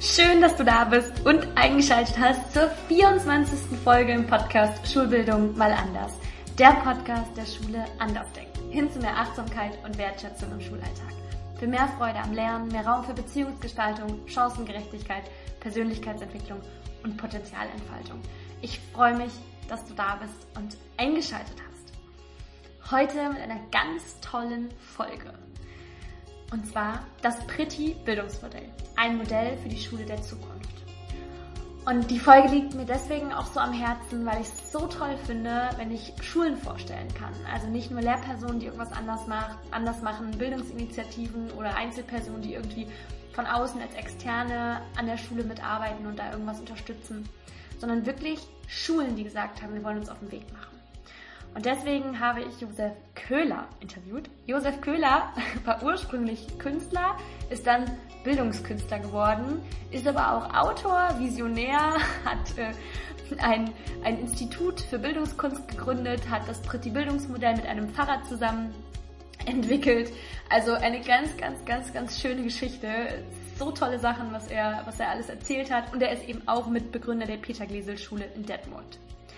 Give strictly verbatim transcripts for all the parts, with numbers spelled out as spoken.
Schön, dass du da bist und eingeschaltet hast zur vierundzwanzigsten Folge im Podcast Schulbildung mal anders. Der Podcast der Schule anders denken. Hin zu mehr Achtsamkeit und Wertschätzung im Schulalltag. Für mehr Freude am Lernen, mehr Raum für Beziehungsgestaltung, Chancengerechtigkeit, Persönlichkeitsentwicklung und Potenzialentfaltung. Ich freue mich, dass du da bist und eingeschaltet hast. Heute mit einer ganz tollen Folge. Und zwar das Pretty-Bildungsmodell. Ein Modell für die Schule der Zukunft. Und die Folge liegt mir deswegen auch so am Herzen, weil ich es so toll finde, wenn ich Schulen vorstellen kann. Also nicht nur Lehrpersonen, die irgendwas anders, macht, anders machen, Bildungsinitiativen oder Einzelpersonen, die irgendwie von außen als Externe an der Schule mitarbeiten und da irgendwas unterstützen, sondern wirklich Schulen, die gesagt haben, wir wollen uns auf den Weg machen. Und deswegen habe ich Josef Köhler interviewt. Josef Köhler war ursprünglich Künstler, ist dann Bildungskünstler geworden, ist aber auch Autor, Visionär, hat äh, ein, ein Institut für Bildungskunst gegründet, hat das Pretty-Bildungsmodell mit einem Pfarrer zusammen entwickelt. Also eine ganz, ganz, ganz, ganz schöne Geschichte. So tolle Sachen, was er, was er alles erzählt hat. Und er ist eben auch Mitbegründer der Peter-Gleßel-Schule in Detmold.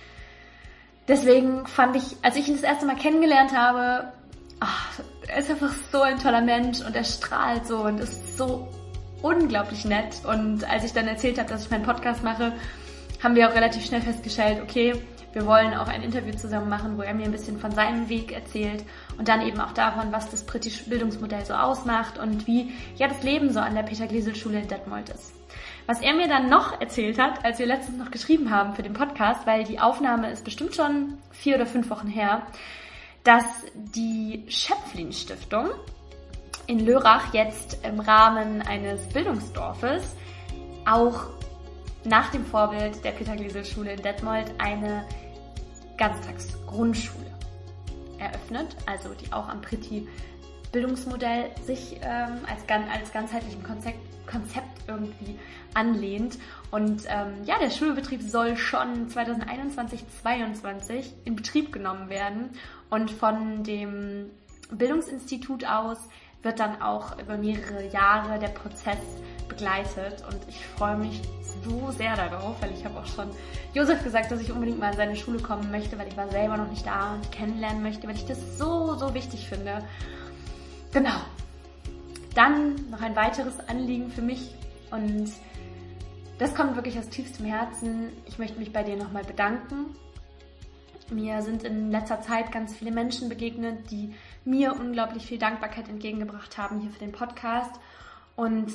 Deswegen fand ich, als ich ihn das erste Mal kennengelernt habe, ach, er ist einfach so ein toller Mensch und er strahlt so und ist so unglaublich nett. Und als ich dann erzählt habe, dass ich meinen Podcast mache, haben wir auch relativ schnell festgestellt, okay, wir wollen auch ein Interview zusammen machen, wo er mir ein bisschen von seinem Weg erzählt und dann eben auch davon, was das britische Bildungsmodell so ausmacht und wie ja das Leben so an der Peter-Gleßel-Schule in Detmold ist. Was er mir dann noch erzählt hat, als wir letztens noch geschrieben haben für den Podcast, weil die Aufnahme ist bestimmt schon vier oder fünf Wochen her, dass die Schöpflin-Stiftung in Lörrach jetzt im Rahmen eines Bildungsdorfes auch nach dem Vorbild der Peter-Gleßel-Schule in Detmold eine Ganztagsgrundschule eröffnet, also die auch am Pretty-Bildungsmodell sich ähm, als, als ganzheitlichen Konzept, Konzept irgendwie anlehnt. Und ähm, ja, der Schulbetrieb soll schon zwanzig einundzwanzig zweiundzwanzig in Betrieb genommen werden und von dem Bildungsinstitut aus wird dann auch über mehrere Jahre der Prozess begleitet und ich freue mich so sehr darauf, weil ich habe auch schon Josef gesagt, dass ich unbedingt mal in seine Schule kommen möchte, weil ich war selber noch nicht da und kennenlernen möchte, weil ich das so, so wichtig finde. Genau. Dann noch ein weiteres Anliegen für mich und das kommt wirklich aus tiefstem Herzen. Ich möchte mich bei dir nochmal bedanken. Mir sind in letzter Zeit ganz viele Menschen begegnet, die mir unglaublich viel Dankbarkeit entgegengebracht haben hier für den Podcast. Und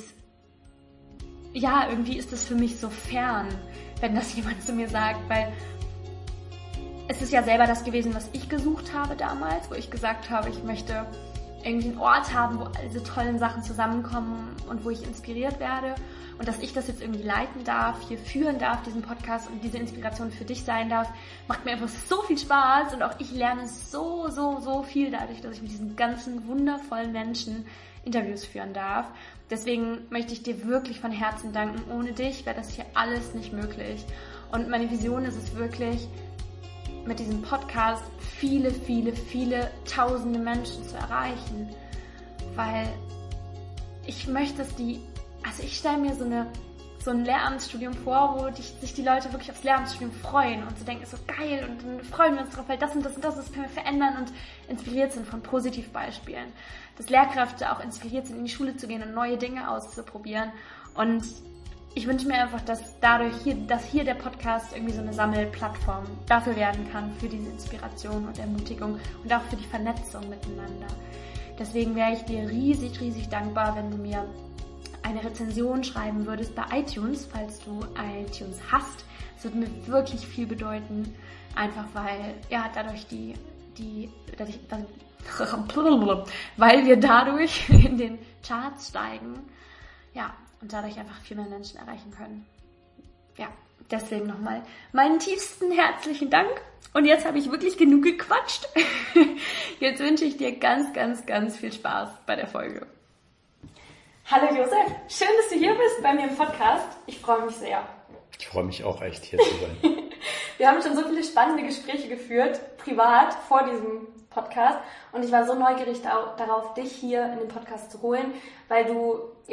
ja, irgendwie ist es für mich so fern, wenn das jemand zu mir sagt, weil es ist ja selber das gewesen, was ich gesucht habe damals, wo ich gesagt habe, ich möchte irgendwie einen Ort haben, wo all diese tollen Sachen zusammenkommen und wo ich inspiriert werde und dass ich das jetzt irgendwie leiten darf, hier führen darf, diesen Podcast und diese Inspiration für dich sein darf, macht mir einfach so viel Spaß und auch ich lerne so, so, so viel dadurch, dass ich mit diesen ganzen wundervollen Menschen Interviews führen darf. Deswegen möchte ich dir wirklich von Herzen danken. Ohne dich wäre das hier alles nicht möglich. Und meine Vision ist es wirklich, mit diesem Podcast viele, viele, viele tausende Menschen zu erreichen, weil ich möchte, dass die, also ich stelle mir so eine so ein Lehramtsstudium vor, wo die, sich die Leute wirklich aufs Lehramtsstudium freuen und so denken, ist so geil und dann freuen wir uns drauf, weil das und das und das, das können wir verändern und inspiriert sind von Positivbeispielen. Dass Lehrkräfte auch inspiriert sind, in die Schule zu gehen und neue Dinge auszuprobieren und ich wünsche mir einfach, dass dadurch hier, dass hier der Podcast irgendwie so eine Sammelplattform dafür werden kann, für diese Inspiration und Ermutigung und auch für die Vernetzung miteinander. Deswegen wäre ich dir riesig, riesig dankbar, wenn du mir eine Rezension schreiben würdest bei iTunes, falls du iTunes hast. Das würde mir wirklich viel bedeuten, einfach weil, ja, dadurch die, die, dadurch, weil wir dadurch in den Charts steigen, ja, und dadurch einfach viel mehr Menschen erreichen können. Ja, deswegen nochmal meinen tiefsten herzlichen Dank. Und jetzt habe ich wirklich genug gequatscht. Jetzt wünsche ich dir ganz, ganz, ganz viel Spaß bei der Folge. Hallo Josef, schön, dass du hier bist bei mir im Podcast. Ich freue mich sehr. Ich freue mich auch echt, hier zu sein. Wir haben schon so viele spannende Gespräche geführt, privat, vor diesem Podcast. Und ich war so neugierig darauf, dich hier in den Podcast zu holen, weil du, ja,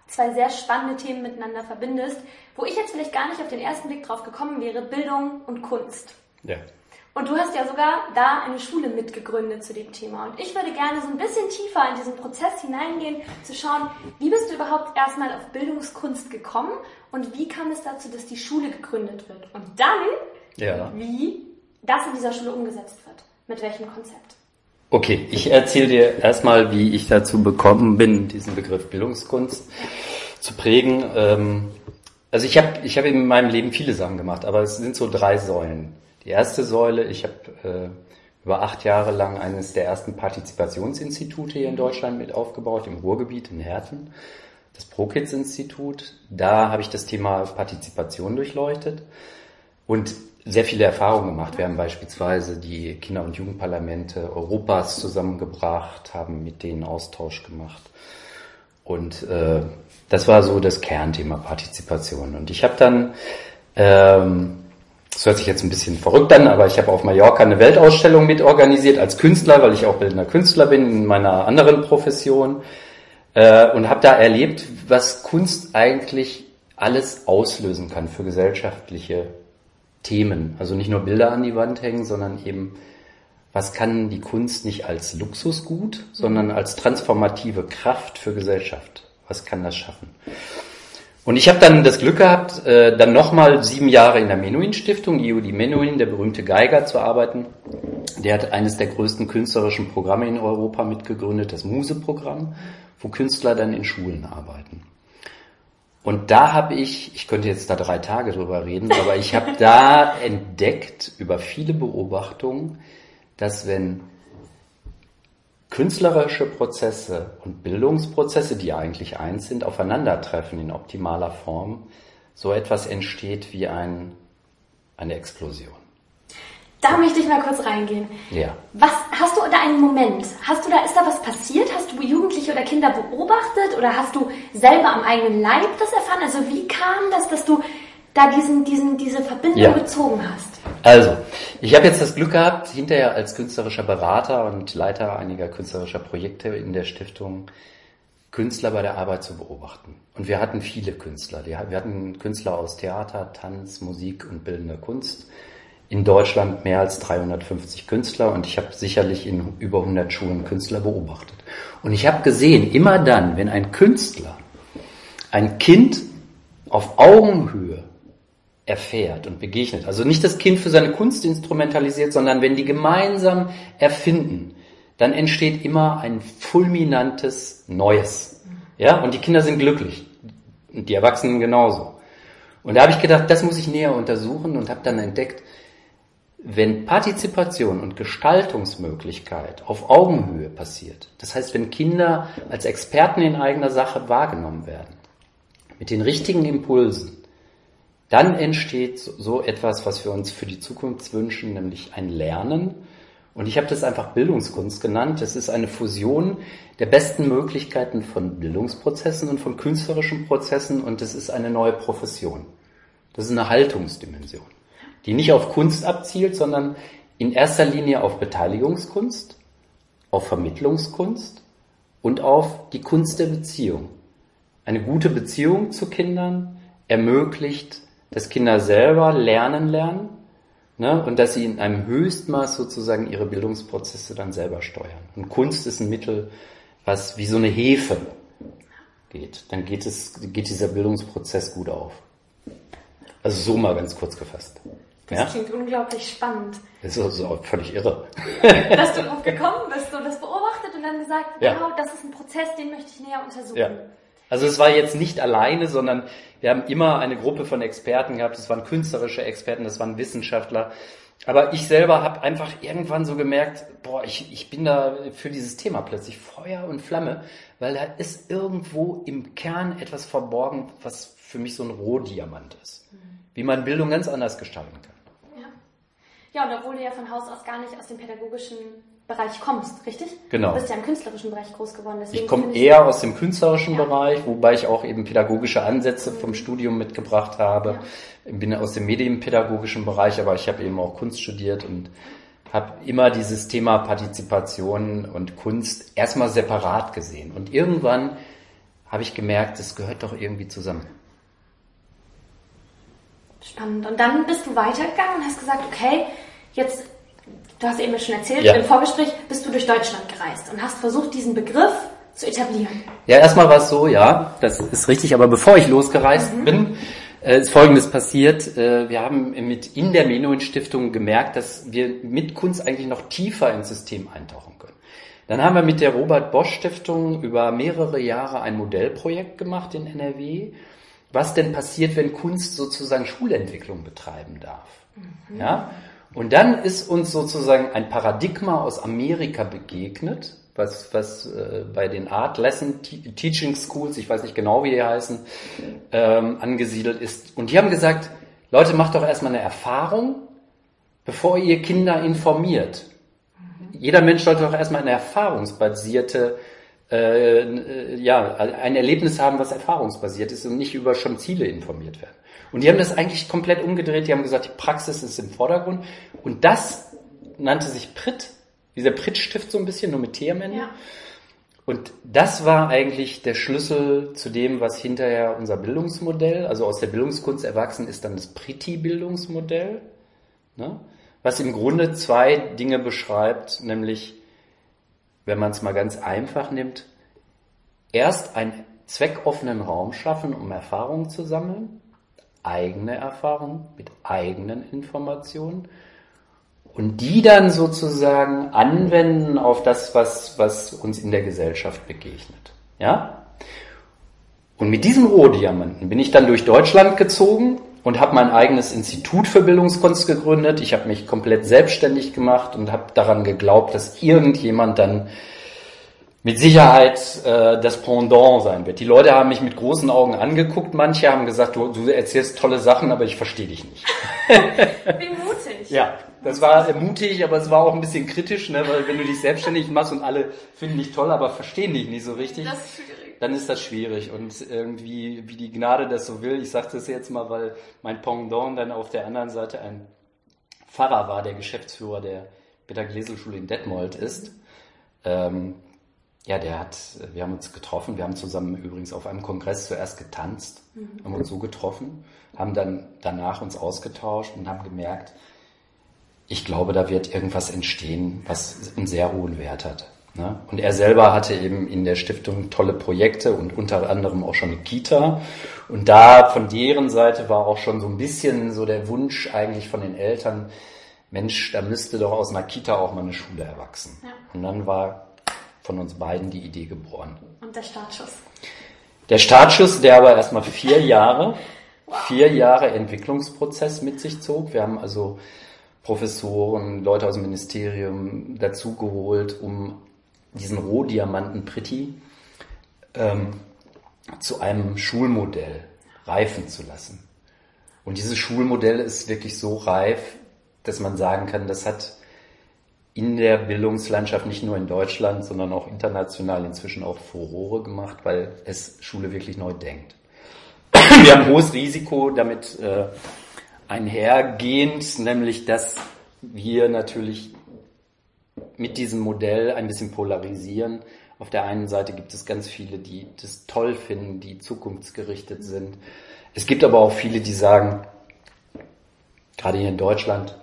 zwei sehr spannende Themen miteinander verbindest, wo ich jetzt vielleicht gar nicht auf den ersten Blick drauf gekommen wäre, Bildung und Kunst. Ja. Und du hast ja sogar da eine Schule mitgegründet zu dem Thema. Und ich würde gerne so ein bisschen tiefer in diesen Prozess hineingehen, zu schauen, wie bist du überhaupt erstmal auf Bildungskunst gekommen und wie kam es dazu, dass die Schule gegründet wird? Und dann, ja. wie das in dieser Schule umgesetzt wird. Mit welchem Konzept? Okay, ich erzähle dir erstmal, wie ich dazu gekommen bin, diesen Begriff Bildungskunst zu prägen. Also ich habe ich hab in meinem Leben viele Sachen gemacht, aber es sind so drei Säulen. Die erste Säule, ich habe äh, über acht Jahre lang eines der ersten Partizipationsinstitute hier in Deutschland mit aufgebaut, im Ruhrgebiet in Herten, das ProKids-Institut. Da habe ich das Thema Partizipation durchleuchtet und sehr viele Erfahrungen gemacht. Wir haben beispielsweise die Kinder- und Jugendparlamente Europas zusammengebracht, haben mit denen Austausch gemacht. Und äh, das war so das Kernthema Partizipation. Und ich habe dann... Ähm, Das hört sich jetzt ein bisschen verrückt an, aber ich habe auf Mallorca eine Weltausstellung mit organisiert als Künstler, weil ich auch bildender Künstler bin in meiner anderen Profession äh, und habe da erlebt, was Kunst eigentlich alles auslösen kann für gesellschaftliche Themen. Also nicht nur Bilder an die Wand hängen, sondern eben, was kann die Kunst nicht als Luxusgut, sondern als transformative Kraft für Gesellschaft. Was kann das schaffen? Und ich habe dann das Glück gehabt, äh, dann nochmal sieben Jahre in der Menuhin-Stiftung, Yehudi Menuhin, der berühmte Geiger, zu arbeiten. Der hat eines der größten künstlerischen Programme in Europa mitgegründet, das Muse-Programm, wo Künstler dann in Schulen arbeiten. Und da habe ich, ich könnte jetzt da drei Tage drüber reden, aber ich habe da entdeckt über viele Beobachtungen, dass wenn künstlerische Prozesse und Bildungsprozesse, die eigentlich eins sind, aufeinandertreffen in optimaler Form, so etwas entsteht wie ein, eine Explosion. Da möchte ich mal kurz reingehen. Ja. Was, hast du da einen Moment? Hast du da, ist da was passiert? Hast du Jugendliche oder Kinder beobachtet oder hast du selber am eigenen Leib das erfahren? Also wie kam das, dass du da diesen, diesen, diese Verbindung ja. gezogen hast? Also, ich habe jetzt das Glück gehabt, hinterher als künstlerischer Berater und Leiter einiger künstlerischer Projekte in der Stiftung Künstler bei der Arbeit zu beobachten. Und wir hatten viele Künstler. Wir hatten Künstler aus Theater, Tanz, Musik und bildender Kunst. In Deutschland mehr als dreihundertfünfzig Künstler und ich habe sicherlich in über hundert Schulen Künstler beobachtet. Und ich habe gesehen, immer dann, wenn ein Künstler ein Kind auf Augenhöhe erfährt und begegnet, also nicht das Kind für seine Kunst instrumentalisiert, sondern wenn die gemeinsam erfinden, dann entsteht immer ein fulminantes Neues. Ja, und die Kinder sind glücklich und die Erwachsenen genauso. Und da habe ich gedacht, das muss ich näher untersuchen und habe dann entdeckt, wenn Partizipation und Gestaltungsmöglichkeit auf Augenhöhe passiert, das heißt, wenn Kinder als Experten in eigener Sache wahrgenommen werden, mit den richtigen Impulsen, dann entsteht so etwas, was wir uns für die Zukunft wünschen, nämlich ein Lernen. Und ich habe das einfach Bildungskunst genannt. Das ist eine Fusion der besten Möglichkeiten von Bildungsprozessen und von künstlerischen Prozessen und das ist eine neue Profession. Das ist eine Haltungsdimension, die nicht auf Kunst abzielt, sondern in erster Linie auf Beteiligungskunst, auf Vermittlungskunst und auf die Kunst der Beziehung. Eine gute Beziehung zu Kindern ermöglicht, dass Kinder selber lernen lernen, ne, und dass sie in einem Höchstmaß sozusagen ihre Bildungsprozesse dann selber steuern. Und Kunst ist ein Mittel, was wie so eine Hefe geht. Dann geht es, geht dieser Bildungsprozess gut auf. Also so mal ganz kurz gefasst. Das ja? klingt unglaublich spannend. Das ist also völlig irre. Dass du drauf gekommen bist und das beobachtet und dann gesagt, ja. wow, das ist ein Prozess, den möchte ich näher untersuchen. Ja. Also es war jetzt nicht alleine, sondern wir haben immer eine Gruppe von Experten gehabt. Das waren künstlerische Experten, das waren Wissenschaftler. Aber ich selber habe einfach irgendwann so gemerkt, boah, ich, ich bin da für dieses Thema plötzlich Feuer und Flamme, weil da ist irgendwo im Kern etwas verborgen, was für mich so ein Rohdiamant ist. Mhm. Wie man Bildung ganz anders gestalten kann. Ja, ja, und obwohl du ja von Haus aus gar nicht aus dem pädagogischen Bereich kommst, richtig? Genau. Du bist ja im künstlerischen Bereich groß geworden. Ich komme eher aus dem künstlerischen ja. Bereich, wobei ich auch eben pädagogische Ansätze mhm. vom Studium mitgebracht habe. Ja. Bin aus dem medienpädagogischen Bereich, aber ich habe eben auch Kunst studiert und habe immer dieses Thema Partizipation und Kunst erstmal separat gesehen. Und irgendwann habe ich gemerkt, das gehört doch irgendwie zusammen. Spannend. Und dann bist du weitergegangen und hast gesagt, okay, jetzt, du hast eben schon erzählt, ja. im Vorgespräch bist du durch Deutschland gereist und hast versucht, diesen Begriff zu etablieren. Ja, erstmal war es so, ja, das ist richtig, aber bevor ich losgereist mhm. bin, äh, ist Folgendes passiert. Äh, wir haben mit in der Menuhin-Stiftung gemerkt, dass wir mit Kunst eigentlich noch tiefer ins System eintauchen können. Dann haben wir mit der Robert-Bosch-Stiftung über mehrere Jahre ein Modellprojekt gemacht in N R W, was denn passiert, wenn Kunst sozusagen Schulentwicklung betreiben darf. Mhm. Ja? Und dann ist uns sozusagen ein Paradigma aus Amerika begegnet, was, was äh, bei den Art Lesson Teaching Schools, ich weiß nicht genau, wie die heißen, ähm, angesiedelt ist. Und die haben gesagt, Leute, macht doch erstmal eine Erfahrung, bevor ihr Kinder informiert. Mhm. Jeder Mensch sollte doch erstmal eine erfahrungsbasierte, äh, ja, ein Erlebnis haben, was erfahrungsbasiert ist und nicht über schon Ziele informiert werden. Und die haben das eigentlich komplett umgedreht, die haben gesagt, die Praxis ist im Vordergrund. Und das nannte sich P R I T, dieser P R I T-Stift so ein bisschen, nur mit T am Ende. Ja. Und das war eigentlich der Schlüssel zu dem, was hinterher unser Bildungsmodell, also aus der Bildungskunst erwachsen ist, dann das P R I T I-Bildungsmodell, ne? Was im Grunde zwei Dinge beschreibt, nämlich, wenn man es mal ganz einfach nimmt, erst einen zweckoffenen Raum schaffen, um Erfahrungen zu sammeln, eigene Erfahrungen mit eigenen Informationen, und die dann sozusagen anwenden auf das, was, was uns in der Gesellschaft begegnet. Ja? Und mit diesen Rohdiamanten bin ich dann durch Deutschland gezogen und habe mein eigenes Institut für Bildungskunst gegründet. Ich habe mich komplett selbstständig gemacht und habe daran geglaubt, dass irgendjemand dann mit Sicherheit äh, das Pendant sein wird. Die Leute haben mich mit großen Augen angeguckt. Manche haben gesagt, du, du erzählst tolle Sachen, aber ich verstehe dich nicht. Wie mutig. Ja. Das war mutig, aber es war auch ein bisschen kritisch, ne? Weil wenn du dich selbstständig machst und alle finden dich toll, aber verstehen dich nicht so richtig, das ist schwierig. Dann ist das schwierig. Und irgendwie, wie die Gnade das so will, ich sage das jetzt mal, weil mein Pendant dann auf der anderen Seite ein Pfarrer war, der Geschäftsführer der Peter-Glesel-Schule in Detmold ist. Ähm, ja, der hat, wir haben uns getroffen, wir haben zusammen übrigens auf einem Kongress zuerst getanzt, mhm. haben uns so getroffen, haben dann danach uns ausgetauscht und haben gemerkt, ich glaube, da wird irgendwas entstehen, was einen sehr hohen Wert hat. Ne? Und er selber hatte eben in der Stiftung tolle Projekte und unter anderem auch schon eine Kita. Und da von deren Seite war auch schon so ein bisschen so der Wunsch eigentlich von den Eltern, Mensch, da müsste doch aus einer Kita auch mal eine Schule erwachsen. Ja. Und dann war von uns beiden die Idee geboren. Und der Startschuss? Der Startschuss, der aber erstmal vier Jahre, wow. vier Jahre Entwicklungsprozess mit sich zog. Wir haben also Professoren, Leute aus dem Ministerium dazugeholt, um diesen Rohdiamanten P R I T I ähm, zu einem Schulmodell reifen zu lassen. Und dieses Schulmodell ist wirklich so reif, dass man sagen kann, das hat in der Bildungslandschaft nicht nur in Deutschland, sondern auch international inzwischen auch Furore gemacht, weil es Schule wirklich neu denkt. Wir haben ein hohes Risiko damit äh, einhergehend, nämlich dass wir natürlich mit diesem Modell ein bisschen polarisieren. Auf der einen Seite gibt es ganz viele, die das toll finden, die zukunftsgerichtet sind. Es gibt aber auch viele, die sagen, gerade hier in Deutschland,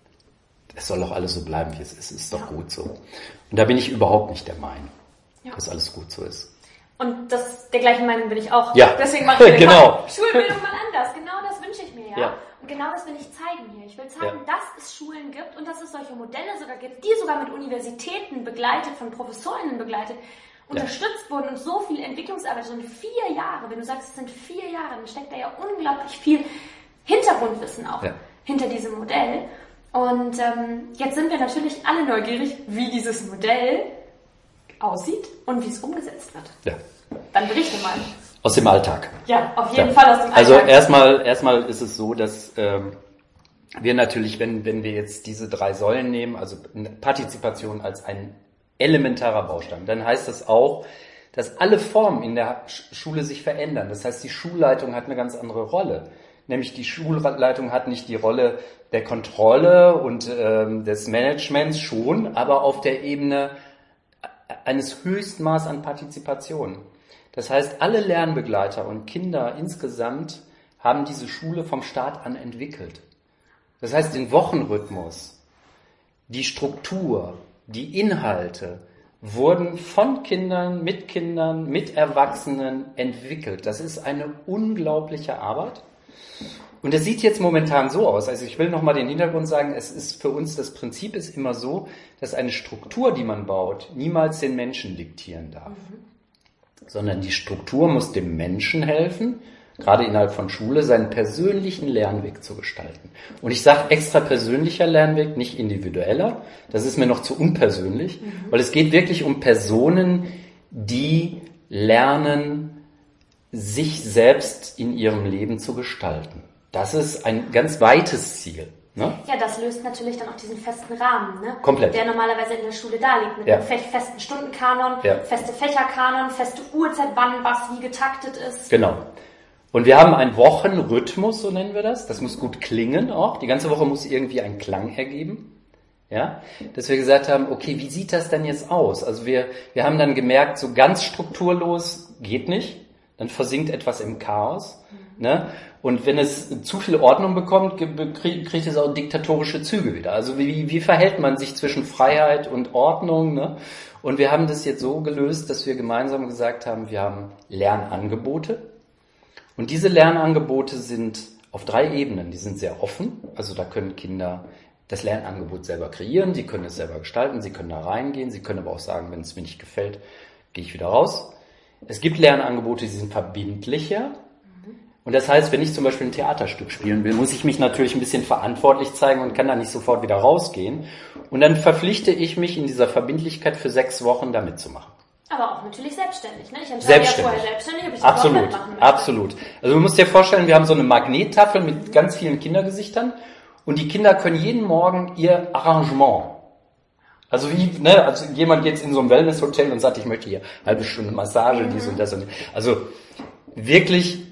es soll doch alles so bleiben, wie es ist, es ist doch ja. gut so. Und da bin ich überhaupt nicht der Meinung, ja. dass alles gut so ist. Und das, der gleichen Meinung bin ich auch. Ja. Deswegen mache ich den genau. Schulbildung mal anders. Genau das wünsche ich mir, ja. ja. Und genau das will ich zeigen hier. Ich will zeigen, ja. dass es Schulen gibt und dass es solche Modelle sogar gibt, die sogar mit Universitäten begleitet, von Professorinnen begleitet, unterstützt ja. wurden und so viel Entwicklungsarbeit, so vier Jahre, wenn du sagst, es sind vier Jahre, dann steckt da ja unglaublich viel Hintergrundwissen auch ja. hinter diesem Modell. Und ähm, jetzt sind wir natürlich alle neugierig, wie dieses Modell aussieht und wie es umgesetzt wird. Ja. Dann berichte mal. Aus dem Alltag. Ja, auf jeden ja. Fall aus dem Alltag. Also erstmal, erstmal ist es so, dass ähm, wir natürlich, wenn, wenn wir jetzt diese drei Säulen nehmen, also Partizipation als ein elementarer Baustein, dann heißt das auch, dass alle Formen in der Schule sich verändern. Das heißt, die Schulleitung hat eine ganz andere Rolle. Nämlich die Schulleitung hat nicht die Rolle der Kontrolle und ähm, des Managements schon, aber auf der Ebene eines Höchstmaß an Partizipation. Das heißt, alle Lernbegleiter und Kinder insgesamt haben diese Schule vom Start an entwickelt. Das heißt, den Wochenrhythmus, die Struktur, die Inhalte wurden von Kindern, mit Kindern, mit Erwachsenen entwickelt. Das ist eine unglaubliche Arbeit. Und es sieht jetzt momentan so aus, also ich will nochmal den Hintergrund sagen, es ist für uns, das Prinzip ist immer so, dass eine Struktur, die man baut, niemals den Menschen diktieren darf. Mhm. Sondern die Struktur muss dem Menschen helfen, gerade innerhalb von Schule, seinen persönlichen Lernweg zu gestalten. Und ich sage extra persönlicher Lernweg, nicht individueller, das ist mir noch zu unpersönlich, mhm. weil es geht wirklich um Personen, die lernen, sich selbst in ihrem Leben zu gestalten. Das ist ein ganz weites Ziel. Ne? Ja, das löst natürlich dann auch diesen festen Rahmen, ne? Komplett. Der normalerweise in der Schule da liegt. Mit ja. einem festen Stundenkanon, ja. feste Fächerkanon, feste Uhrzeit, wann was wie getaktet ist. Genau. Und wir haben einen Wochenrhythmus, so nennen wir das. Das muss gut klingen auch. Die ganze Woche muss irgendwie einen Klang ergeben. Ja, dass wir gesagt haben, okay, wie sieht das denn jetzt aus? Also wir, wir haben dann gemerkt, so ganz strukturlos geht nicht. Dann versinkt etwas im Chaos. Mhm. Ne? Und wenn es zu viel Ordnung bekommt, kriegt es auch diktatorische Züge wieder. Also wie, wie verhält man sich zwischen Freiheit und Ordnung? Ne? Und wir haben das jetzt so gelöst, dass wir gemeinsam gesagt haben, wir haben Lernangebote. Und diese Lernangebote sind auf drei Ebenen. Die sind sehr offen. Also da können Kinder das Lernangebot selber kreieren. Sie können es selber gestalten. Sie können da reingehen. Sie können aber auch sagen, wenn es mir nicht gefällt, gehe ich wieder raus. Es gibt Lernangebote, die sind verbindlicher. Und das heißt, wenn ich zum Beispiel ein Theaterstück spielen will, muss ich mich natürlich ein bisschen verantwortlich zeigen und kann da nicht sofort wieder rausgehen. Und dann verpflichte ich mich in dieser Verbindlichkeit für sechs Wochen da mitzumachen. Aber auch natürlich selbstständig, ne? Ich entscheide selbstständig. ja vorher selbstständig, ob ich das absolut, mitmachen möchte. Absolut. Also du musst dir vorstellen, wir haben so eine Magnettafel mit ganz vielen Kindergesichtern und die Kinder können jeden Morgen ihr Arrangement. Also wie, ne, also jemand geht in so ein Wellnesshotel und sagt, ich möchte hier eine halbe Stunde Massage, mhm. dies und das und das. Also wirklich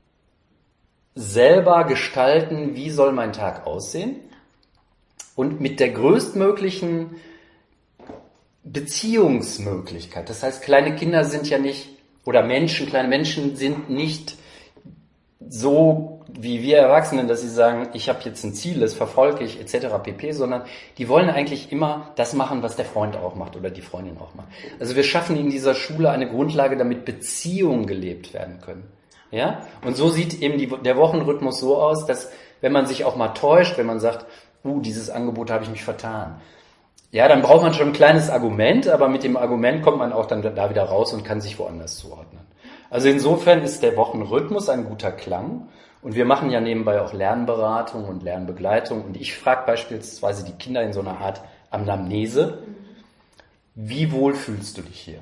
selber gestalten, wie soll mein Tag aussehen und mit der größtmöglichen Beziehungsmöglichkeit. Das heißt, kleine Kinder sind ja nicht, oder Menschen, kleine Menschen sind nicht so wie wir Erwachsenen, dass sie sagen, ich habe jetzt ein Ziel, das verfolge ich et cetera pp., sondern die wollen eigentlich immer das machen, was der Freund auch macht oder die Freundin auch macht. Also wir schaffen in dieser Schule eine Grundlage, damit Beziehungen gelebt werden können. Ja? Und so sieht eben die, der Wochenrhythmus so aus, dass wenn man sich auch mal täuscht, wenn man sagt, uh, dieses Angebot habe ich mich vertan. Ja, dann braucht man schon ein kleines Argument, aber mit dem Argument kommt man auch dann da wieder raus und kann sich woanders zuordnen. Also insofern ist der Wochenrhythmus ein guter Klang und wir machen ja nebenbei auch Lernberatung und Lernbegleitung und ich frage beispielsweise die Kinder in so einer Art Anamnese, wie wohl fühlst du dich hier?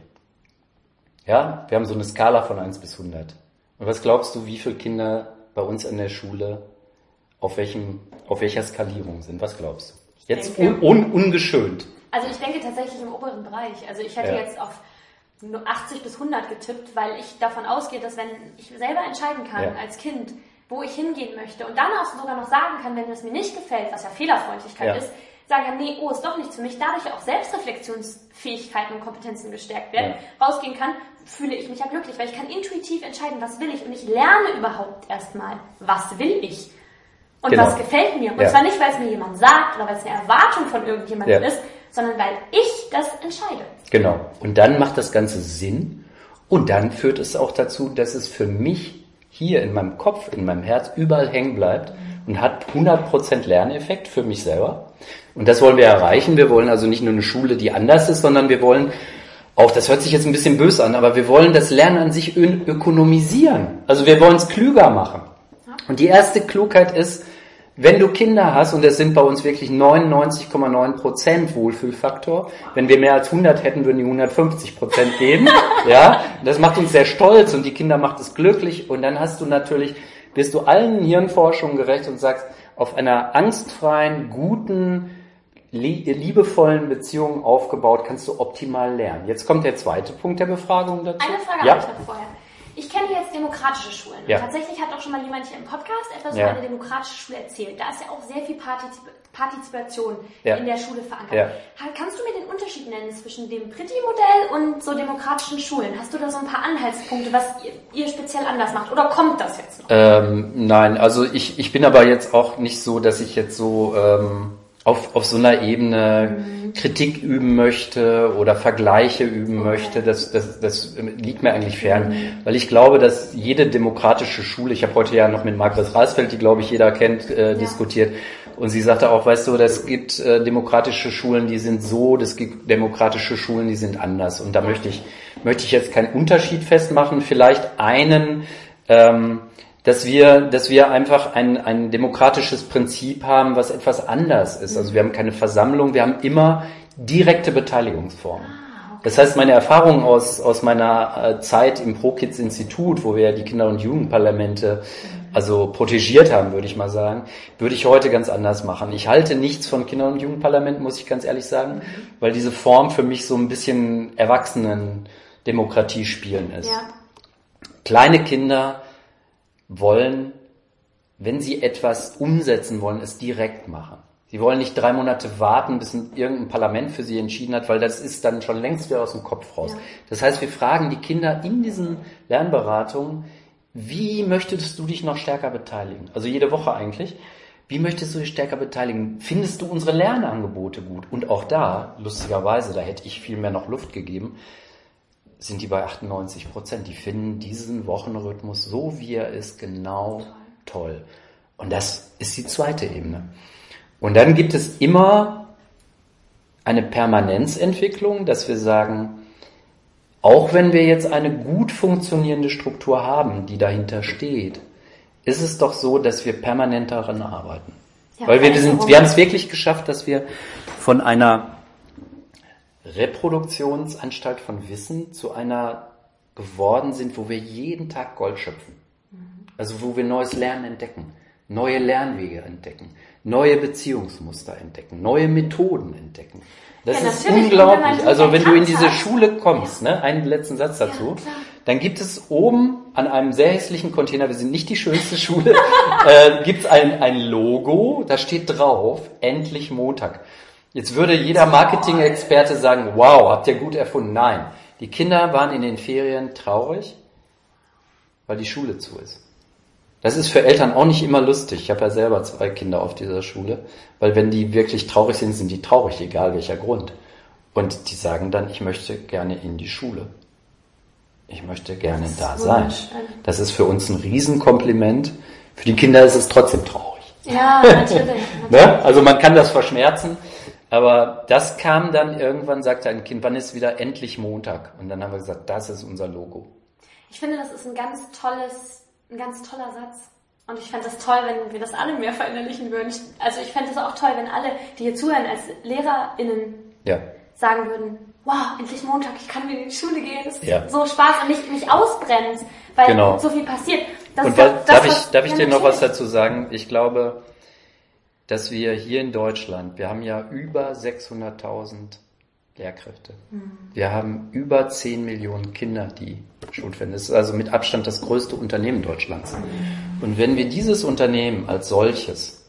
Ja, wir haben so eine Skala von eins bis hundert. Und was glaubst du, wie viele Kinder bei uns in der Schule auf welchem, auf welcher Skalierung sind? Was glaubst du? Jetzt un, un, ungeschönt. Also ich denke tatsächlich im oberen Bereich. Also ich hätte ja. jetzt auf nur achtzig bis hundert getippt, weil ich davon ausgehe, dass wenn ich selber entscheiden kann ja. als Kind, wo ich hingehen möchte und dann auch sogar noch sagen kann, wenn es mir nicht gefällt, was ja Fehlerfreundlichkeit ja. ist, sagen kann, nee, oh, ist doch nichts für mich, dadurch auch Selbstreflexionsfähigkeiten und Kompetenzen gestärkt werden, ja. rausgehen kann, fühle ich mich ja glücklich, weil ich kann intuitiv entscheiden, was will ich und ich lerne überhaupt erstmal, was will ich und genau. was gefällt mir. Und ja. zwar nicht, weil es mir jemand sagt oder weil es eine Erwartung von irgendjemandem ja. ist, sondern weil ich das entscheide. Genau. Und dann macht das Ganze Sinn und dann führt es auch dazu, dass es für mich hier in meinem Kopf, in meinem Herz überall hängen bleibt und hat hundert Prozent Lerneffekt für mich selber. Und das wollen wir erreichen. Wir wollen also nicht nur eine Schule, die anders ist, sondern wir wollen auch, das hört sich jetzt ein bisschen böse an, aber wir wollen das Lernen an sich ön- ökonomisieren. Also wir wollen es klüger machen. Und die erste Klugheit ist, wenn du Kinder hast, und das sind bei uns wirklich neunundneunzig Komma neun Prozent Wohlfühlfaktor, wenn wir mehr als hundert hätten, würden die hundertfünfzig Prozent geben. Ja, das macht uns sehr stolz und die Kinder macht es glücklich. Und dann hast du natürlich, wirst du allen Hirnforschungen gerecht und sagst, auf einer angstfreien, guten, liebevollen Beziehung aufgebaut, kannst du optimal lernen. Jetzt kommt der zweite Punkt der Befragung dazu. Eine Frage ja? habe ich noch vorher. Ich kenne jetzt demokratische Schulen. Ja. Und tatsächlich hat auch schon mal jemand hier im Podcast etwas Ja. über eine demokratische Schule erzählt. Da ist ja auch sehr viel Partizip Partizipation Ja. in der Schule verankert. Ja. Kannst du mir den Unterschied nennen zwischen dem Pritti-Modell und so demokratischen Schulen? Hast du da so ein paar Anhaltspunkte, was ihr, ihr speziell anders macht? Oder kommt das jetzt noch? Ähm, nein, also ich, ich bin aber jetzt auch nicht so, dass ich jetzt so ähm, auf, auf so einer Ebene mhm. Kritik üben möchte oder Vergleiche üben okay. möchte. Das, das, das liegt mir eigentlich fern. Mhm. Weil ich glaube, dass jede demokratische Schule, ich habe heute ja noch mit Margret Rasfeld, die glaube ich jeder kennt, äh, ja. diskutiert. Und sie sagte auch, weißt du, es gibt äh, demokratische Schulen, die sind so, es gibt demokratische Schulen, die sind anders. Und da möchte ich, möchte ich jetzt keinen Unterschied festmachen, vielleicht einen, ähm, dass wir, dass wir einfach ein, ein demokratisches Prinzip haben, was etwas anders ist. Also wir haben keine Versammlung, wir haben immer direkte Beteiligungsformen. Das heißt, meine Erfahrungen aus, aus meiner Zeit im ProKids-Institut, wo wir ja die Kinder- und Jugendparlamente also protegiert haben, würde ich mal sagen, würde ich heute ganz anders machen. Ich halte nichts von Kinder- und Jugendparlamenten, muss ich ganz ehrlich sagen, weil diese Form für mich so ein bisschen Erwachsenen-Demokratie spielen ist. Ja. Kleine Kinder wollen, wenn sie etwas umsetzen wollen, es direkt machen. Sie wollen nicht drei Monate warten, bis irgendein Parlament für sie entschieden hat, weil das ist dann schon längst wieder aus dem Kopf raus. Ja. Das heißt, wir fragen die Kinder in diesen Lernberatungen, wie möchtest du dich noch stärker beteiligen? Also jede Woche eigentlich. Wie möchtest du dich stärker beteiligen? Findest du unsere Lernangebote gut? Und auch da, lustigerweise, da hätte ich viel mehr noch Luft gegeben, sind die bei achtundneunzig Prozent. Die finden diesen Wochenrhythmus, so wie er ist, genau toll. Und das ist die zweite Ebene. Und dann gibt es immer eine Permanenzentwicklung, dass wir sagen, auch wenn wir jetzt eine gut funktionierende Struktur haben, die dahinter steht, ist es doch so, dass wir permanent daran arbeiten. Ja, Weil wir, sind, wir haben es wirklich geschafft, dass wir von einer Reproduktionsanstalt von Wissen zu einer geworden sind, wo wir jeden Tag Gold schöpfen. Also wo wir neues Lernen entdecken, neue Lernwege entdecken, neue Beziehungsmuster entdecken, neue Methoden entdecken. Das ja, ist unglaublich. Also wenn du in diese Schule kommst, ja. ne, einen letzten Satz dazu, ja, dann gibt es oben an einem sehr hässlichen Container, wir sind nicht die schönste Schule, äh, gibt es ein, ein Logo, da steht drauf, endlich Montag. Jetzt würde jeder Marketing-Experte sagen, wow, habt ihr gut erfunden. Nein, die Kinder waren in den Ferien traurig, weil die Schule zu ist. Das ist für Eltern auch nicht immer lustig. Ich habe ja selber zwei Kinder auf dieser Schule, weil wenn die wirklich traurig sind, sind die traurig, egal welcher Grund. Und die sagen dann, ich möchte gerne in die Schule. Ich möchte gerne da sein. Das ist für uns ein Riesenkompliment. Für die Kinder ist es trotzdem traurig. Ja, natürlich. ne? Also man kann das verschmerzen. Aber das kam dann irgendwann, sagte ein Kind, wann ist wieder endlich Montag? Und dann haben wir gesagt, das ist unser Logo. Ich finde, das ist ein ganz tolles Ein ganz toller Satz. Und ich fände es toll, wenn wir das alle mehr verinnerlichen würden. Ich, also ich fände es auch toll, wenn alle, die hier zuhören, als LehrerInnen ja. sagen würden, wow, endlich Montag, ich kann wieder in die Schule gehen, es ja. so Spaß und nicht, nicht ausbrennt, weil genau. so viel passiert. Das und das, darf das, ich, darf ich dir noch was dazu sagen? Ich glaube, dass wir hier in Deutschland, wir haben ja über sechshunderttausend Lehrkräfte. Mhm. Wir haben über zehn Millionen Kinder, die Schulfänden. Das ist also mit Abstand das größte Unternehmen Deutschlands. Und wenn wir dieses Unternehmen als solches,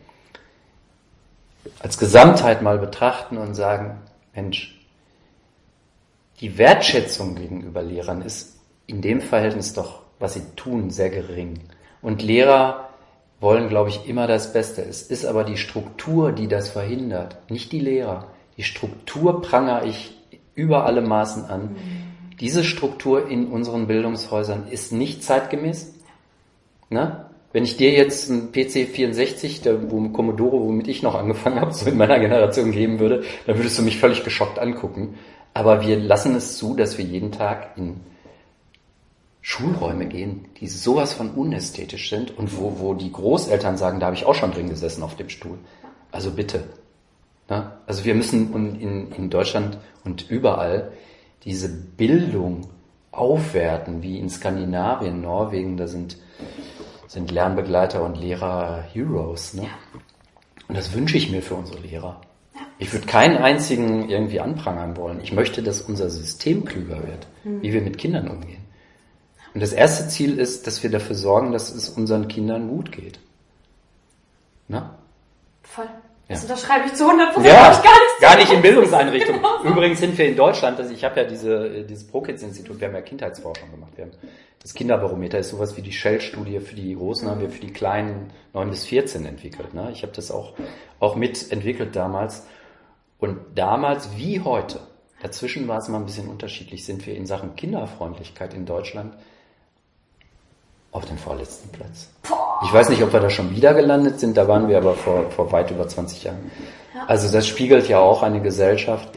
als Gesamtheit mal betrachten und sagen, Mensch, die Wertschätzung gegenüber Lehrern ist in dem Verhältnis doch, was sie tun, sehr gering. Und Lehrer wollen, glaube ich, immer das Beste. Es ist aber die Struktur, die das verhindert, nicht die Lehrer. Die Struktur prangere ich über alle Maßen an. Mhm. Diese Struktur in unseren Bildungshäusern ist nicht zeitgemäß. Ne? Wenn ich dir jetzt einen P C vierundsechzig, der, wo Commodore, womit ich noch angefangen habe, so in meiner Generation geben würde, dann würdest du mich völlig geschockt angucken. Aber wir lassen es zu, dass wir jeden Tag in Schulräume gehen, die sowas von unästhetisch sind und wo, wo die Großeltern sagen, da habe ich auch schon drin gesessen auf dem Stuhl. Also bitte. Ne? Also wir müssen in, in Deutschland und überall diese Bildung aufwerten, wie in Skandinavien, Norwegen, da sind, sind Lernbegleiter und Lehrer Heroes. Ne? Ja. Und das wünsche ich mir für unsere Lehrer. Ja. Ich würde keinen einzigen irgendwie anprangern wollen. Ich möchte, dass unser System klüger wird, mhm. wie wir mit Kindern umgehen. Und das erste Ziel ist, dass wir dafür sorgen, dass es unseren Kindern gut geht. Na? Voll. Ja. Das unterschreibe ich zu hundert Prozent. Ja, ich gar nicht, gar nicht in Bildungseinrichtungen. Genau so. Übrigens sind wir in Deutschland, also ich habe ja diese, dieses ProKids-Institut, wir haben ja Kindheitsforschung gemacht. Wir haben das Kinderbarometer ist sowas wie die Shell-Studie, für die Großen haben wir für die Kleinen neun bis vierzehn entwickelt. Ne? Ich habe das auch, auch mitentwickelt damals. Und damals wie heute, dazwischen war es mal ein bisschen unterschiedlich, sind wir in Sachen Kinderfreundlichkeit in Deutschland auf dem vorletzten Platz. Ich weiß nicht, ob wir da schon wieder gelandet sind, da waren wir aber vor, vor weit über zwanzig Jahren. Ja. Also das spiegelt ja auch eine Gesellschaft.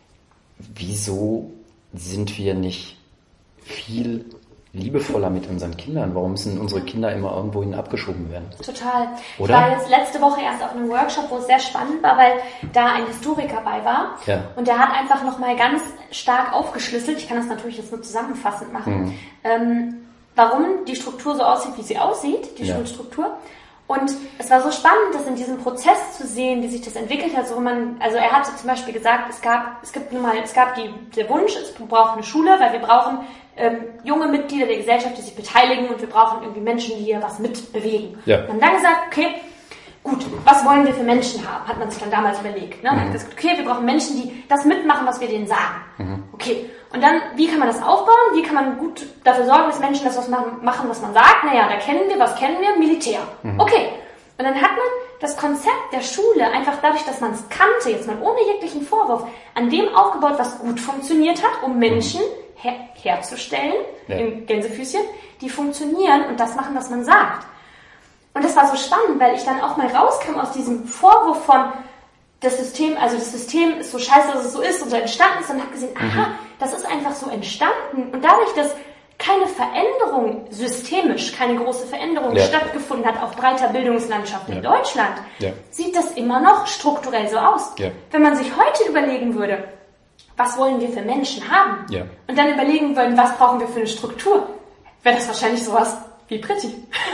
Wieso sind wir nicht viel liebevoller mit unseren Kindern? Warum müssen unsere Kinder immer irgendwohin abgeschoben werden? Total. Oder? Ich war jetzt letzte Woche erst auf einem Workshop, wo es sehr spannend war, weil da ein Historiker bei war. Ja. Und der hat einfach nochmal ganz stark aufgeschlüsselt, ich kann das natürlich jetzt nur zusammenfassend machen, mhm. ähm, warum die Struktur so aussieht, wie sie aussieht, die ja. Schulstruktur. Und es war so spannend, das in diesem Prozess zu sehen, wie sich das entwickelt hat. So man, also er hatte zum Beispiel gesagt, es gab, es gibt nun mal, es gab die, der Wunsch, es braucht eine Schule, weil wir brauchen ähm, junge Mitglieder der Gesellschaft, die sich beteiligen und wir brauchen irgendwie Menschen, die hier was mitbewegen. Ja. Und haben dann gesagt, okay, gut, was wollen wir für Menschen haben? Hat man sich dann damals überlegt. Ne? Mhm. Man hat gesagt, okay, wir brauchen Menschen, die das mitmachen, was wir denen sagen. Mhm. Okay. Und dann, wie kann man das aufbauen? Wie kann man gut dafür sorgen, dass Menschen das was machen, was man sagt? Naja, da kennen wir, was kennen wir? Militär. Mhm. Okay. Und dann hat man das Konzept der Schule einfach dadurch, dass man es kannte, jetzt mal ohne jeglichen Vorwurf, an dem aufgebaut, was gut funktioniert hat, um Menschen her- herzustellen, ja. in Gänsefüßchen, die funktionieren und das machen, was man sagt. Und das war so spannend, weil ich dann auch mal rauskam aus diesem Vorwurf von, das System, also das System ist so scheiße, dass es so ist und so entstanden ist und habe gesehen, aha, mhm. das ist einfach so entstanden und dadurch, dass keine Veränderung systemisch, keine große Veränderung ja. stattgefunden hat auf breiter Bildungslandschaft ja. in Deutschland, ja. sieht das immer noch strukturell so aus. Ja. Wenn man sich heute überlegen würde, was wollen wir für Menschen haben ja. und dann überlegen würden, was brauchen wir für eine Struktur, wäre das wahrscheinlich sowas wie Pretty.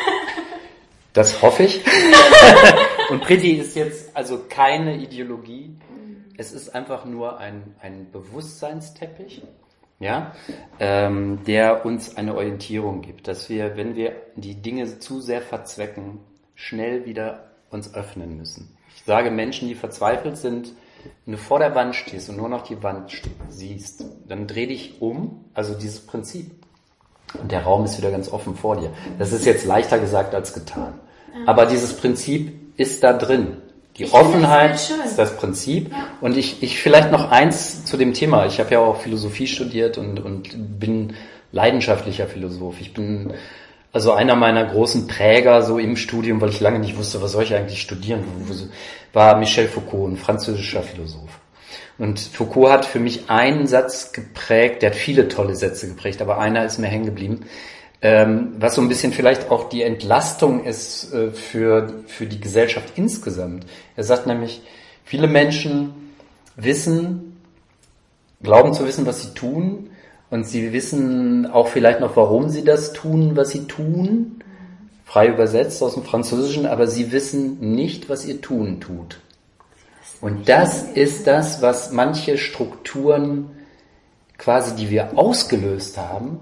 Das hoffe ich. Und Pretty ist jetzt also keine Ideologie. Es ist einfach nur ein, ein Bewusstseinsteppich, ja, ähm, der uns eine Orientierung gibt, dass wir, wenn wir die Dinge zu sehr verzwecken, schnell wieder uns öffnen müssen. Ich sage Menschen, die verzweifelt sind, wenn du vor der Wand stehst und nur noch die Wand siehst, dann dreh dich um, also dieses Prinzip. Und der Raum ist wieder ganz offen vor dir. Das ist jetzt leichter gesagt als getan. Aber dieses Prinzip ist da drin. Die ich Offenheit das ist das Prinzip. Ja. Und ich, ich vielleicht noch eins zu dem Thema. Ich habe ja auch Philosophie studiert und, und bin leidenschaftlicher Philosoph. Ich bin also einer meiner großen Präger so im Studium, weil ich lange nicht wusste, was soll ich eigentlich studieren, war Michel Foucault, ein französischer Philosoph. Und Foucault hat für mich einen Satz geprägt, der hat viele tolle Sätze geprägt, aber einer ist mir hängen geblieben, ähm, was so ein bisschen vielleicht auch die Entlastung ist äh, für, für die Gesellschaft insgesamt. Er sagt nämlich, viele Menschen wissen, glauben zu wissen, was sie tun, und sie wissen auch vielleicht noch, warum sie das tun, was sie tun, frei übersetzt aus dem Französischen, aber sie wissen nicht, was ihr Tun tut. Und das ist das, was manche Strukturen quasi, die wir ausgelöst haben,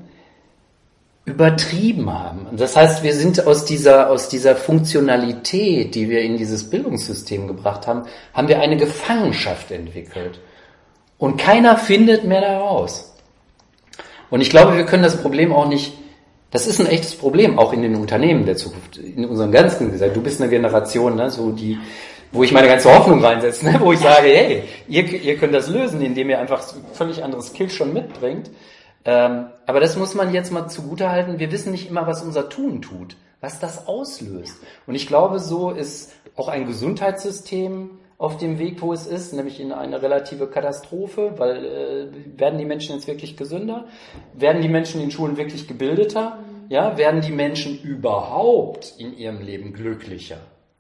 übertrieben haben. Und das heißt, wir sind aus dieser, aus dieser Funktionalität, die wir in dieses Bildungssystem gebracht haben, haben wir eine Gefangenschaft entwickelt. Und keiner findet mehr da raus. Und ich glaube, wir können das Problem auch nicht, das ist ein echtes Problem, auch in den Unternehmen der Zukunft, in unseren ganzen Gesellschaften. Du bist eine Generation, ne, so die, wo ich meine ganze Hoffnung reinsetze, ne, wo ich sage, hey, ihr, ihr könnt das lösen, indem ihr einfach völlig andere Skills schon mitbringt. Ähm, aber das muss man jetzt mal zugutehalten. Wir wissen nicht immer, was unser Tun tut, was das auslöst. Und ich glaube, so ist auch ein Gesundheitssystem auf dem Weg, wo es ist, nämlich in eine relative Katastrophe, weil äh, werden die Menschen jetzt wirklich gesünder? Werden die Menschen in Schulen wirklich gebildeter? Ja, werden die Menschen überhaupt in ihrem Leben glücklicher?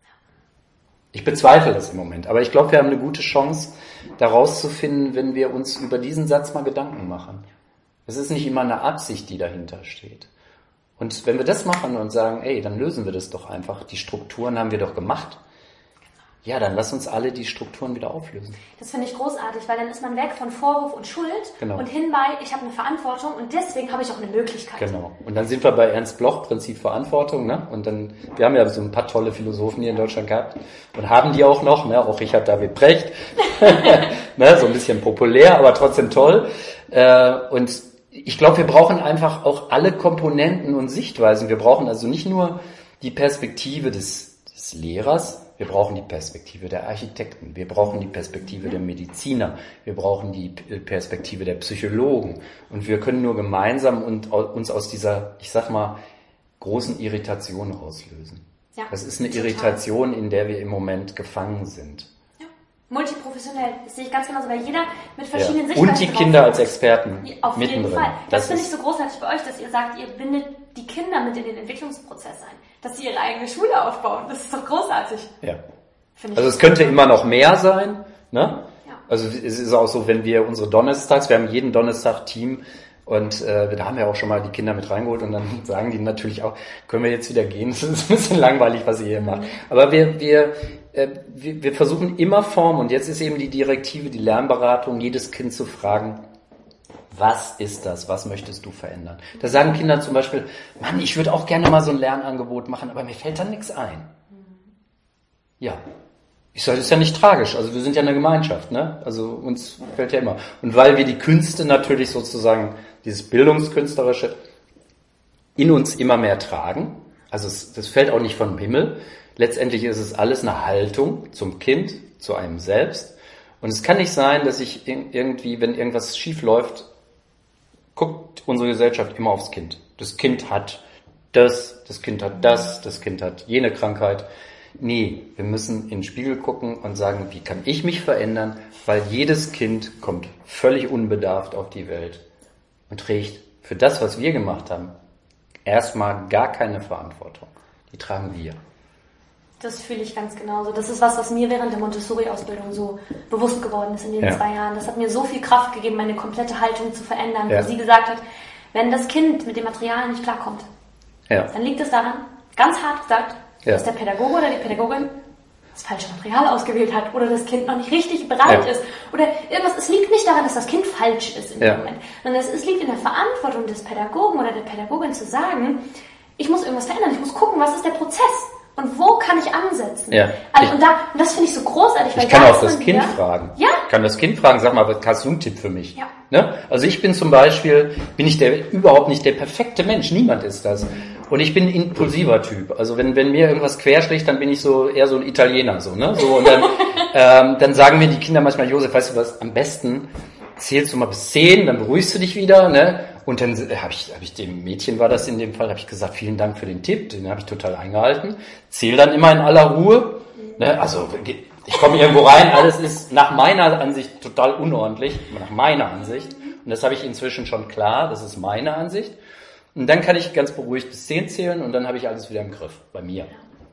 Ich bezweifle das im Moment, aber ich glaube, wir haben eine gute Chance, da rauszufinden, wenn wir uns über diesen Satz mal Gedanken machen. Es ist nicht immer eine Absicht, die dahinter steht. Und wenn wir das machen und sagen, ey, dann lösen wir das doch einfach, die Strukturen haben wir doch gemacht, ja, dann lass uns alle die Strukturen wieder auflösen. Das finde ich großartig, weil dann ist man weg von Vorwurf und Schuld genau. und hin bei, ich habe eine Verantwortung und deswegen habe ich auch eine Möglichkeit. Genau. Und dann sind wir bei Ernst Bloch, Prinzip Verantwortung, ne? Und dann, wir haben ja so ein paar tolle Philosophen hier in Deutschland gehabt und haben die auch noch, ne? Auch Richard David Precht, ne? So ein bisschen populär, aber trotzdem toll. Und ich glaube, wir brauchen einfach auch alle Komponenten und Sichtweisen. Wir brauchen also nicht nur die Perspektive des, des Lehrers, wir brauchen die Perspektive der Architekten, wir brauchen die Perspektive der Mediziner, wir brauchen die Perspektive der Psychologen. Und wir können nur gemeinsam und uns aus dieser, ich sag mal, großen Irritation rauslösen. Ja, das ist eine total. Irritation, in der wir im Moment gefangen sind. Ja. Multiprofessionell, das sehe ich ganz genauso, weil jeder mit verschiedenen ja. Sichtweisen. Und die Kinder als Experten auf mittendrin. Jeden Fall. Das, das finde ich so großartig bei euch, dass ihr sagt, ihr bindet die Kinder mit in den Entwicklungsprozess ein. Dass sie ihre eigene Schule aufbauen. Das ist doch großartig. Ja. Also es könnte immer noch mehr sein. Ne? Ja. Also es ist auch so, wenn wir unsere Donnerstags, wir haben jeden Donnerstag Team und äh, da haben wir auch schon mal die Kinder mit reingeholt und dann sagen die natürlich auch, können wir jetzt wieder gehen? Das ist ein bisschen langweilig, was ihr hier macht. Aber wir, wir, äh, wir, wir versuchen immer Formen und jetzt ist eben die Direktive, die Lernberatung, jedes Kind zu fragen, was ist das? Was möchtest du verändern? Da sagen Kinder zum Beispiel, Mann, ich würde auch gerne mal so ein Lernangebot machen, aber mir fällt da nichts ein. Ja. Ich sage, das ist ja nicht tragisch. Also wir sind ja eine Gemeinschaft, ne? Also uns fällt ja immer. Und weil wir die Künste natürlich sozusagen, dieses Bildungskünstlerische in uns immer mehr tragen, also es, das fällt auch nicht vom Himmel. Letztendlich ist es alles eine Haltung zum Kind, zu einem selbst. Und es kann nicht sein, dass ich irgendwie, wenn irgendwas schief läuft, guckt unsere Gesellschaft immer aufs Kind. Das Kind hat das, das Kind hat das, das Kind hat jene Krankheit. Nee, wir müssen in den Spiegel gucken und sagen, wie kann ich mich verändern, weil jedes Kind kommt völlig unbedarft auf die Welt und trägt für das, was wir gemacht haben, erstmal gar keine Verantwortung. Die tragen wir. Das fühle ich ganz genauso. Das ist was, was mir während der Montessori-Ausbildung so bewusst geworden ist in den ja. zwei Jahren. Das hat mir so viel Kraft gegeben, meine komplette Haltung zu verändern. Ja. Wo sie gesagt hat, wenn das Kind mit dem Material nicht klarkommt, ja. dann liegt es daran, ganz hart gesagt, ja. dass der Pädagoge oder die Pädagogin das falsche Material ausgewählt hat oder das Kind noch nicht richtig bereit ja. ist oder irgendwas. Es liegt nicht daran, dass das Kind falsch ist in dem ja. Moment, sondern es, es liegt in der Verantwortung des Pädagogen oder der Pädagogin zu sagen, ich muss irgendwas verändern, ich muss gucken, was ist der Prozess und wo kann ich ansetzen. Ja. Also, ich, und, da, und das finde ich so großartig. Weil ich kann da auch das Kind ja? fragen. Ja. Ich kann das Kind fragen, sag mal, was hast du einen Tipp für mich? Ja. Ne? Also ich bin zum Beispiel, bin ich der überhaupt nicht der perfekte Mensch, niemand ist das. Und ich bin ein impulsiver Typ. Also wenn wenn mir irgendwas querschlägt, dann bin ich so eher so ein Italiener so, ne? So und dann ähm, dann sagen mir die Kinder manchmal, Josef, weißt du was, am besten zählst du mal bis zehn, dann beruhigst du dich wieder, ne? Und dann habe ich habe ich dem Mädchen war das in dem Fall, habe ich gesagt, vielen Dank für den Tipp, den habe ich total eingehalten. Zähl dann immer in aller Ruhe, ne? Also ich komme irgendwo rein, alles ist nach meiner Ansicht total unordentlich, nach meiner Ansicht. Und das habe ich inzwischen schon klar, das ist meine Ansicht. Und dann kann ich ganz beruhigt bis zehn zählen und dann habe ich alles wieder im Griff, bei mir.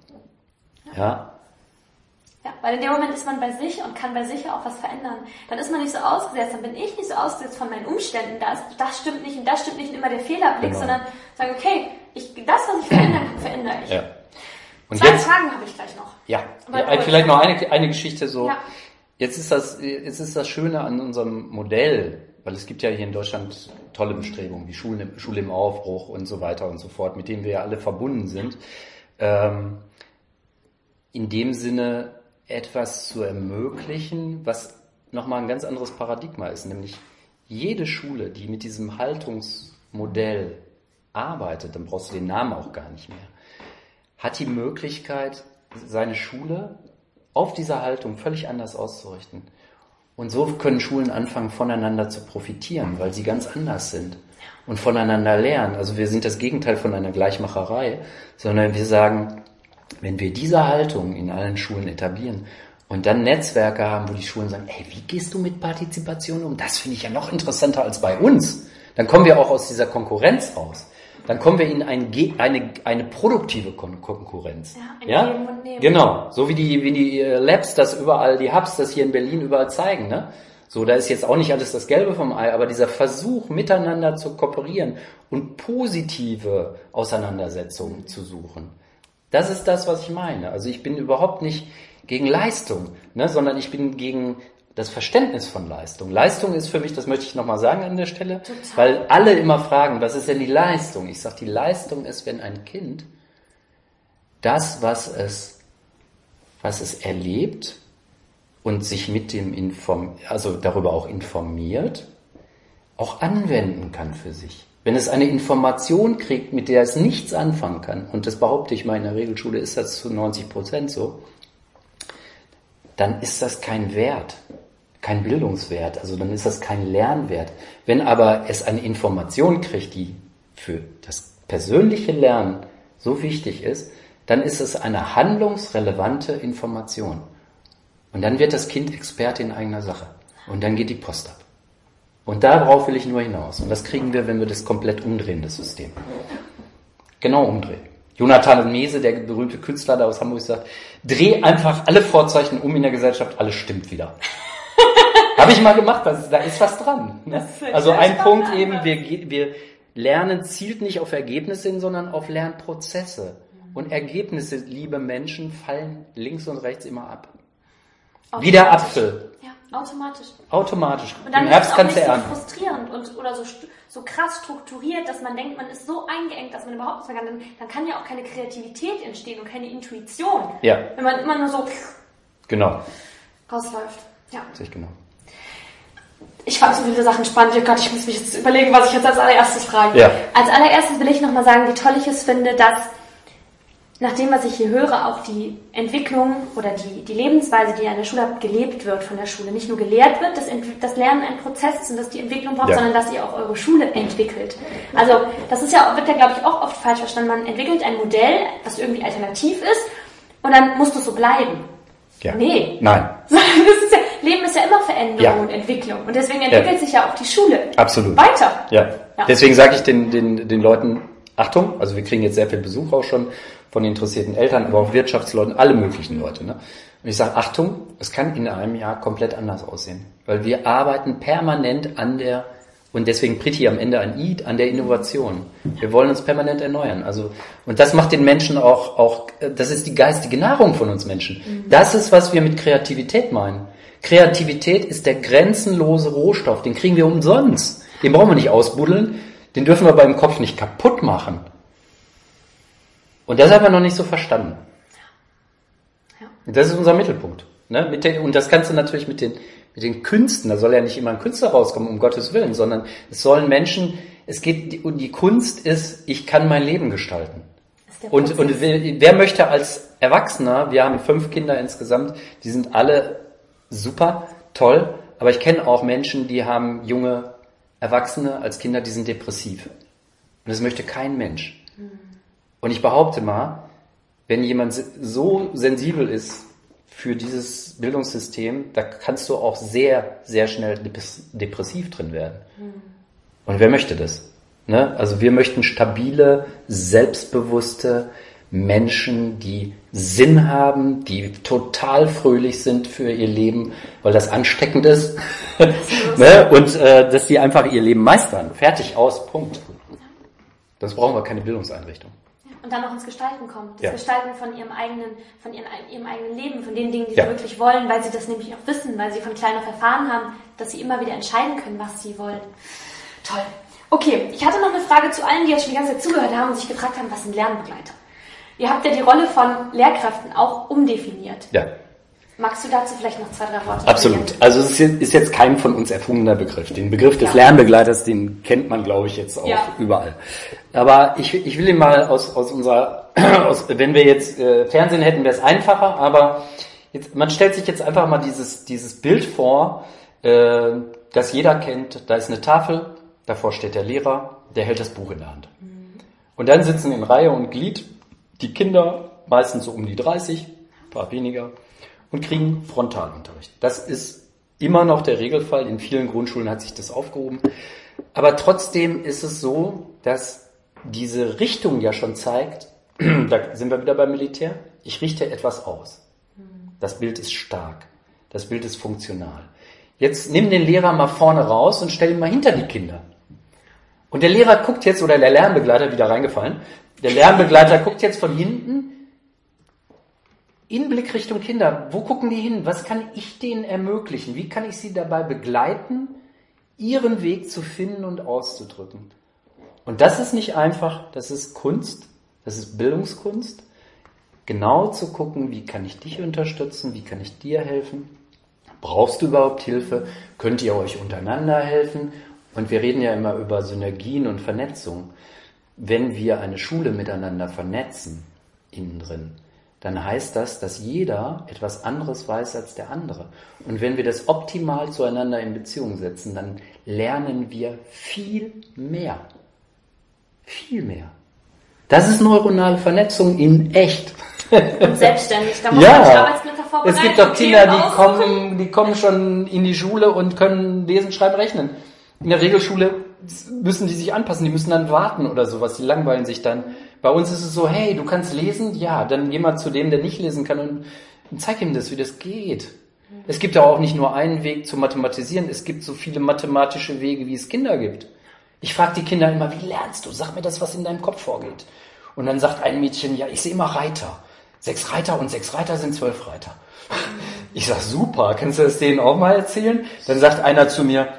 Ja. Ja, weil in dem Moment ist man bei sich und kann bei sich auch was verändern. Dann ist man nicht so ausgesetzt, dann bin ich nicht so ausgesetzt von meinen Umständen. Das, das stimmt nicht und das stimmt nicht und immer der Fehlerblick, genau. sondern sagen, okay, ich, das, was ich verändern kann, verändere ich. Ja. Und Zwei jetzt, Fragen habe ich gleich noch. Ja, ja vielleicht noch eine, eine Geschichte so. Ja. Jetzt ist das, jetzt ist das Schöne an unserem Modell, weil es gibt ja hier in Deutschland tolle Bestrebungen, wie Schule, Schule im Aufbruch und so weiter und so fort, mit denen wir ja alle verbunden sind. Ähm, in dem Sinne etwas zu ermöglichen, was nochmal ein ganz anderes Paradigma ist, nämlich jede Schule, die mit diesem Haltungsmodell arbeitet, dann brauchst du den Namen auch gar nicht mehr, hat die Möglichkeit, seine Schule auf dieser Haltung völlig anders auszurichten. Und so können Schulen anfangen, voneinander zu profitieren, weil sie ganz anders sind und voneinander lernen. Also wir sind das Gegenteil von einer Gleichmacherei, sondern wir sagen, wenn wir diese Haltung in allen Schulen etablieren und dann Netzwerke haben, wo die Schulen sagen, ey, wie gehst du mit Partizipation um? Das finde ich ja noch interessanter als bei uns. Dann kommen wir auch aus dieser Konkurrenz raus. Dann kommen wir in ein, eine, eine produktive Kon- Konkurrenz. Ja, ja? Geben und Nehmen. Genau. So wie die, wie die Labs das überall, die Hubs das hier in Berlin überall zeigen, ne? So, da ist jetzt auch nicht alles das Gelbe vom Ei, aber dieser Versuch, miteinander zu kooperieren und positive Auseinandersetzungen zu suchen. Das ist das, was ich meine. Also ich bin überhaupt nicht gegen Leistung, ne, sondern ich bin gegen das Verständnis von Leistung. Leistung ist für mich, das möchte ich nochmal sagen an der Stelle, Total. Weil alle immer fragen, was ist denn die Leistung? Ich sage, die Leistung ist, wenn ein Kind das, was es, was es erlebt und sich mit dem Inform, also darüber auch informiert, auch anwenden kann für sich. Wenn es eine Information kriegt, mit der es nichts anfangen kann, und das behaupte ich mal, in der Regelschule ist das zu neunzig Prozent so, dann ist das kein Wert, kein Bildungswert, also dann ist das kein Lernwert. Wenn aber es eine Information kriegt, die für das persönliche Lernen so wichtig ist, dann ist es eine handlungsrelevante Information. Und dann wird das Kind Experte in eigener Sache. Und dann geht die Post ab. Und darauf will ich nur hinaus. Und das kriegen wir, wenn wir das komplett umdrehen, das System. Genau umdrehen. Jonathan Mese, der berühmte Künstler da aus Hamburg, sagt, dreh einfach alle Vorzeichen um in der Gesellschaft, alles stimmt wieder. Habe ich mal gemacht, das, da ist was dran. Ne? Also ein Punkt eben, wir, wir Lernen zielt nicht auf Ergebnisse hin, sondern auf Lernprozesse. Und Ergebnisse, liebe Menschen, fallen links und rechts immer ab. Wie der Apfel. Ja, automatisch. Automatisch. Und dann Im ist Herbst es auch kannst nicht du so ernten. frustrierend und, oder so, so krass strukturiert, dass man denkt, man ist so eingeengt, dass man überhaupt nicht mehr kann. Dann, dann kann ja auch keine Kreativität entstehen und keine Intuition. Ja. Wenn man immer nur so Genau. rausläuft. Ja. Sehe ich genau. Ich fand so viele Sachen spannend. Oh Gott, ich muss mich jetzt überlegen, was ich jetzt als allererstes frage. Ja. Als allererstes will ich nochmal sagen, wie toll ich es finde, dass nach dem, was ich hier höre, auch die Entwicklung oder die, die Lebensweise, die an der Schule habt, gelebt wird von der Schule. Nicht nur gelehrt wird, dass das Lernen ein Prozess ist und dass die Entwicklung braucht, ja. sondern dass ihr auch eure Schule entwickelt. Also das ist ja, wird ja, glaube ich, auch oft falsch verstanden. Man entwickelt ein Modell, was irgendwie alternativ ist und dann muss das so bleiben. Ja. Nee. Nein. Das ist ja, Leben ist ja immer Veränderung ja. und Entwicklung. Und deswegen entwickelt ja. sich ja auch die Schule Absolut. weiter. Ja. ja. Deswegen sage ich den, den, den Leuten, Achtung, also wir kriegen jetzt sehr viel Besuch auch schon von interessierten Eltern, aber auch Wirtschaftsleuten, alle möglichen Leute. Ne? Und ich sage, Achtung, es kann in einem Jahr komplett anders aussehen. Weil wir arbeiten permanent an der, und deswegen Priti am Ende ein I, an der Innovation. Wir wollen uns permanent erneuern. Also, und das macht den Menschen auch, auch, das ist die geistige Nahrung von uns Menschen. Das ist, was wir mit Kreativität meinen. Kreativität ist der grenzenlose Rohstoff, den kriegen wir umsonst. Den brauchen wir nicht ausbuddeln, den dürfen wir beim Kopf nicht kaputt machen. Und das haben wir noch nicht so verstanden. Ja. Und das ist unser Mittelpunkt. Ne? Mit den, und das kannst du natürlich mit den, mit den Künsten, da soll ja nicht immer ein Künstler rauskommen, um Gottes Willen, sondern es sollen Menschen, es geht, und die Kunst ist, ich kann mein Leben gestalten. Und, und wer, wer möchte als Erwachsener, wir haben fünf Kinder insgesamt, die sind alle super, toll, aber ich kenne auch Menschen, die haben junge Erwachsene als Kinder, die sind depressiv. Und das möchte kein Mensch. Mhm. Und ich behaupte mal, wenn jemand so sensibel ist für dieses Bildungssystem, da kannst du auch sehr, sehr schnell depressiv drin werden. Mhm. Und wer möchte das? Ne? Also wir möchten stabile, selbstbewusste Menschen, die Sinn haben, die total fröhlich sind für ihr Leben, weil das ansteckend ist. Ne? Und äh, dass sie einfach ihr Leben meistern. Fertig, aus, Punkt. Sonst brauchen wir keine Bildungseinrichtung. Und dann noch ins Gestalten kommen. Das ja. Gestalten von ihrem eigenen, von ihrem, ihrem eigenen Leben, von den Dingen, die ja. sie wirklich wollen, weil sie das nämlich auch wissen, weil sie von klein auf erfahren haben, dass sie immer wieder entscheiden können, was sie wollen. Toll. Okay, ich hatte noch eine Frage zu allen, die jetzt schon die ganze Zeit zugehört haben und sich gefragt haben, was sind Lernbegleiter? Ihr habt ja die Rolle von Lehrkräften auch umdefiniert. Ja. Magst du dazu vielleicht noch zwei, drei Worte Absolut. sagen? Also es ist jetzt kein von uns erfundener Begriff. Den Begriff des ja. Lernbegleiters, den kennt man, glaube ich, jetzt auch ja. überall. Aber ich, ich will ihn mal aus, aus unserer, aus, wenn wir jetzt äh, Fernsehen hätten, wäre es einfacher, aber jetzt, man stellt sich jetzt einfach mal dieses, dieses Bild vor, äh, das jeder kennt. Da ist eine Tafel, davor steht der Lehrer, der hält das Buch in der Hand. Mhm. Und dann sitzen in Reihe und Glied die Kinder, meistens so um die dreißig, ein paar weniger, und kriegen Frontalunterricht. Das ist immer noch der Regelfall. In vielen Grundschulen hat sich das aufgehoben. Aber trotzdem ist es so, dass diese Richtung ja schon zeigt, da sind wir wieder beim Militär, ich richte etwas aus. Das Bild ist stark. Das Bild ist funktional. Jetzt nimm den Lehrer mal vorne raus und stell ihn mal hinter die Kinder. Und der Lehrer guckt jetzt, oder der Lernbegleiter, wieder reingefallen, der Lernbegleiter guckt jetzt von hinten in Blickrichtung Kinder. Wo gucken die hin? Was kann ich denen ermöglichen? Wie kann ich sie dabei begleiten, ihren Weg zu finden und auszudrücken? Und das ist nicht einfach, das ist Kunst, das ist Bildungskunst. Genau zu gucken, wie kann ich dich unterstützen, wie kann ich dir helfen? Brauchst du überhaupt Hilfe? Könnt ihr euch untereinander helfen? Und wir reden ja immer über Synergien und Vernetzung. Wenn wir eine Schule miteinander vernetzen, innen drin, dann heißt das, dass jeder etwas anderes weiß als der andere. Und wenn wir das optimal zueinander in Beziehung setzen, dann lernen wir viel mehr. Viel mehr. Das ist neuronale Vernetzung in echt. Und selbstständig, da muss ja, man die Arbeitsblätter vorbereiten. Es gibt doch Kinder, die kommen, die kommen schon in die Schule und können lesen, schreiben, rechnen. In der Regelschule müssen die sich anpassen, die müssen dann warten oder sowas, die langweilen sich dann. Bei uns ist es so, hey, du kannst lesen? Ja, dann geh mal zu dem, der nicht lesen kann und, und zeig ihm das, wie das geht. Es gibt ja auch nicht nur einen Weg zu mathematisieren, es gibt so viele mathematische Wege, wie es Kinder gibt. Ich frage die Kinder immer, wie lernst du? Sag mir das, was in deinem Kopf vorgeht. Und dann sagt ein Mädchen, ja, ich sehe immer Reiter. Sechs Reiter und sechs Reiter sind zwölf Reiter. Ich sag, super, kannst du das denen auch mal erzählen? Dann sagt einer zu mir,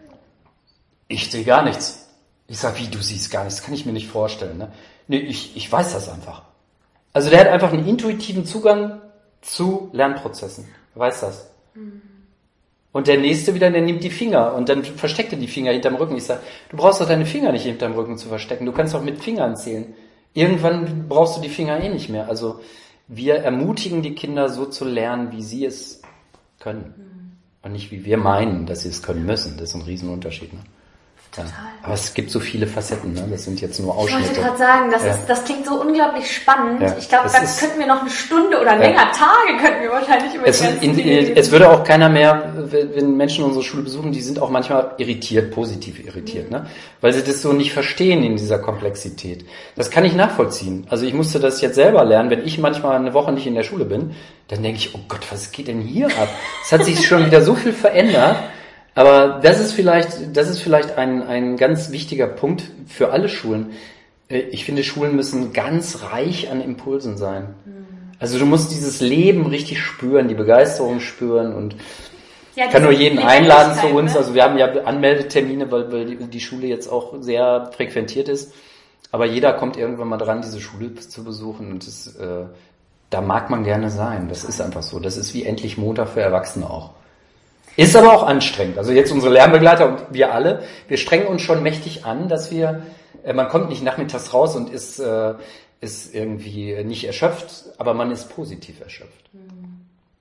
ich sehe gar nichts. Ich sag, wie, du siehst gar nichts? Das kann ich mir nicht vorstellen. Ne? Nee, ich, ich weiß das einfach. Also der hat einfach einen intuitiven Zugang zu Lernprozessen. Er weiß das. Mhm. Und der Nächste wieder, der nimmt die Finger und dann versteckt er die Finger hinterm Rücken. Ich sag, du brauchst doch deine Finger nicht hinterm Rücken zu verstecken. Du kannst doch mit Fingern zählen. Irgendwann brauchst du die Finger eh nicht mehr. Also wir ermutigen die Kinder so zu lernen, wie sie es können. Mhm. Und nicht wie wir meinen, dass sie es können müssen. Das ist ein Riesenunterschied. Ne? Total. Ja. Aber es gibt so viele Facetten, ne? Das sind jetzt nur Ausschnitte. Ich wollte gerade sagen, das, ja. ist, das klingt so unglaublich spannend. Ja. Ich glaube, da könnten wir noch eine Stunde oder länger, ja. Tage könnten wir wahrscheinlich über es, in, in, es würde auch keiner mehr, wenn Menschen unsere Schule besuchen, die sind auch manchmal irritiert, positiv irritiert, mhm. ne? Weil sie das so nicht verstehen in dieser Komplexität. Das kann ich nachvollziehen. Also ich musste das jetzt selber lernen. Wenn ich manchmal eine Woche nicht in der Schule bin, dann denke ich, oh Gott, was geht denn hier ab? Es hat sich schon wieder so viel verändert. Aber das ist vielleicht, das ist vielleicht ein, ein ganz wichtiger Punkt für alle Schulen. Ich finde, Schulen müssen ganz reich an Impulsen sein. Also du musst dieses Leben richtig spüren, die Begeisterung spüren und ja, ich kann nur jeden einladen zu uns. Also wir haben ja Anmeldetermine, weil, weil die, die Schule jetzt auch sehr frequentiert ist. Aber jeder kommt irgendwann mal dran, diese Schule zu besuchen und das, äh, da mag man gerne sein. Das ist einfach so. Das ist wie endlich Montag für Erwachsene auch. Ist aber auch anstrengend. Also jetzt unsere Lernbegleiter und wir alle, wir strengen uns schon mächtig an, dass wir, äh, man kommt nicht nachmittags raus und ist, äh, ist irgendwie nicht erschöpft, aber man ist positiv erschöpft. Mhm.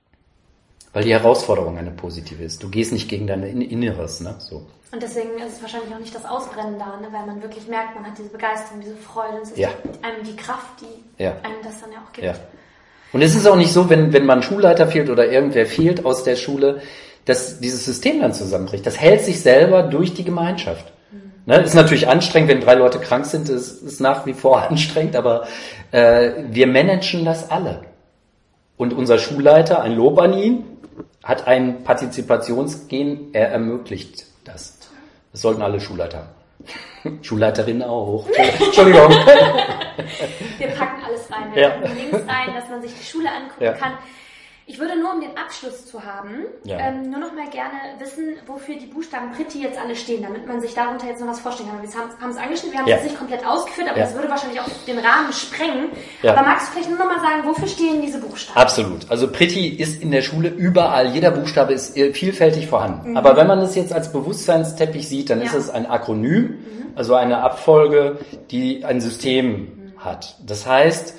Weil die Herausforderung eine positive ist. Du gehst nicht gegen dein Inneres, ne? So. Und deswegen ist es wahrscheinlich auch nicht das Ausbrennen da, ne? Weil man wirklich merkt, man hat diese Begeisterung, diese Freude, es ist ja. einem die Kraft, die ja. einem das dann ja auch gibt. Ja. Und es ist auch nicht so, wenn, wenn man Schulleiter fehlt oder irgendwer fehlt aus der Schule, dass dieses System dann zusammenbricht. Das hält sich selber durch die Gemeinschaft. Mhm. Ne, ist natürlich anstrengend, wenn drei Leute krank sind, das ist nach wie vor anstrengend, aber äh, wir managen das alle. Und unser Schulleiter, ein Lob an ihn, hat ein Partizipationsgen, er ermöglicht das. Das sollten alle Schulleiter haben. Schulleiterinnen auch. Entschuldigung. Wir packen alles rein. Wir ja. packen Links rein, dass man sich die Schule angucken ja. kann. Ich würde nur, um den Abschluss zu haben, ja. ähm, nur noch mal gerne wissen, wofür die Buchstaben Priti jetzt alle stehen, damit man sich darunter jetzt noch was vorstellen kann. Wir haben es angeschnitten, wir haben es ja. jetzt nicht komplett ausgeführt, aber ja. das würde wahrscheinlich auch den Rahmen sprengen. Ja. Aber magst du vielleicht nur noch mal sagen, wofür stehen diese Buchstaben? Absolut. Also Priti ist in der Schule überall, jeder Buchstabe ist vielfältig vorhanden. Mhm. Aber wenn man es jetzt als Bewusstseinsteppich sieht, dann ja. ist es ein Akronym, mhm. also eine Abfolge, die ein System mhm. hat. Das heißt,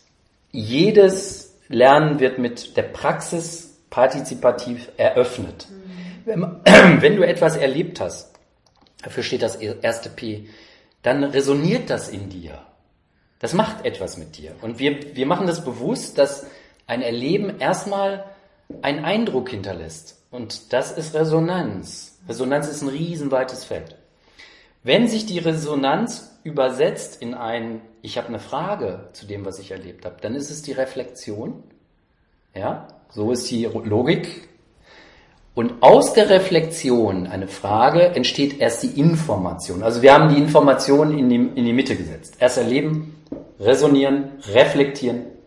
jedes Lernen wird mit der Praxis partizipativ eröffnet. Mhm. Wenn, wenn du etwas erlebt hast, dafür steht das erste P, dann resoniert das in dir. Das macht etwas mit dir. Und wir, wir machen das bewusst, dass ein Erleben erstmal einen Eindruck hinterlässt. Und das ist Resonanz. Resonanz ist ein riesenweites Feld. Wenn sich die Resonanz übersetzt in ein, ich habe eine Frage zu dem, was ich erlebt habe, dann ist es die Reflexion. Ja, so ist die Logik. Und aus der Reflexion, eine Frage, entsteht erst die Information. Also wir haben die Information in die, in die Mitte gesetzt. Erst erleben, resonieren, reflektieren,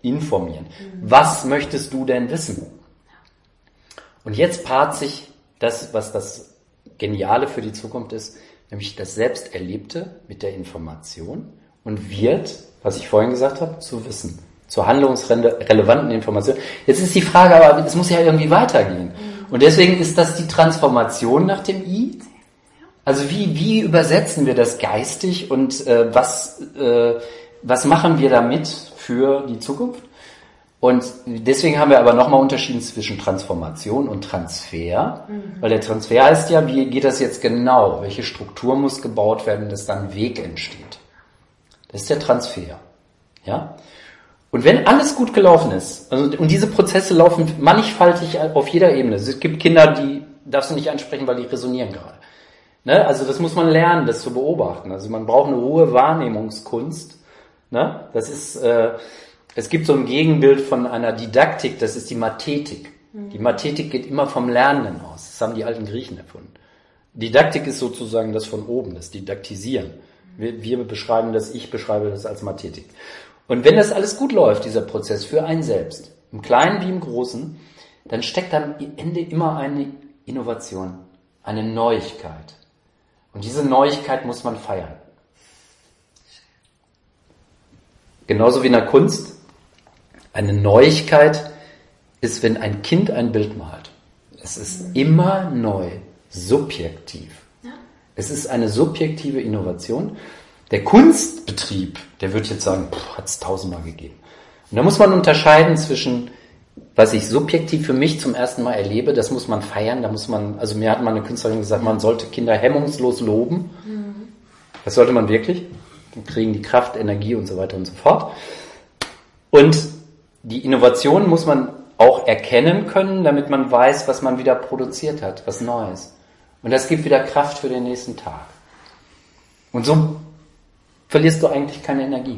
informieren. Mhm. Was möchtest du denn wissen? Und jetzt paart sich das, was das Geniale für die Zukunft ist, nämlich das Selbsterlebte mit der Information und wird, was ich vorhin gesagt habe, zu Wissen, zur handlungsrelevanten Information. Jetzt ist die Frage aber, es muss ja irgendwie weitergehen. Und deswegen ist das die Transformation nach dem I. Also wie, wie übersetzen wir das geistig und äh, was, äh, was machen wir damit für die Zukunft? Und deswegen haben wir aber nochmal unterschieden zwischen Transformation und Transfer, mhm. weil der Transfer heißt ja, wie geht das jetzt genau? Welche Struktur muss gebaut werden, dass dann ein Weg entsteht? Das ist der Transfer. Ja? Und wenn alles gut gelaufen ist, also, und diese Prozesse laufen mannigfaltig auf jeder Ebene. Es gibt Kinder, die darfst du nicht ansprechen, weil die resonieren gerade. Ne? Also das muss man lernen, das zu beobachten. Also man braucht eine hohe Wahrnehmungskunst. Ne? Das ist... Äh, Es gibt so ein Gegenbild von einer Didaktik, das ist die Mathetik. Die Mathetik geht immer vom Lernenden aus. Das haben die alten Griechen erfunden. Didaktik ist sozusagen das von oben, das Didaktisieren. Wir, wir beschreiben das, ich beschreibe das als Mathetik. Und wenn das alles gut läuft, dieser Prozess für einen selbst, im Kleinen wie im Großen, dann steckt am Ende immer eine Innovation, eine Neuigkeit. Und diese Neuigkeit muss man feiern. Genauso wie in der Kunst. Eine Neuigkeit ist, wenn ein Kind ein Bild malt. Es ist immer neu, subjektiv. Ja. Es ist eine subjektive Innovation. Der Kunstbetrieb, der wird jetzt sagen, hat es tausendmal gegeben. Und da muss man unterscheiden zwischen, was ich subjektiv für mich zum ersten Mal erlebe, das muss man feiern, da muss man, also mir hat mal eine Künstlerin gesagt, man sollte Kinder hemmungslos loben. Mhm. Das sollte man wirklich. Dann kriegen die Kraft, Energie und so weiter und so fort. Und die Innovation muss man auch erkennen können, damit man weiß, was man wieder produziert hat, was Neues. Und das gibt wieder Kraft für den nächsten Tag. Und so verlierst du eigentlich keine Energie.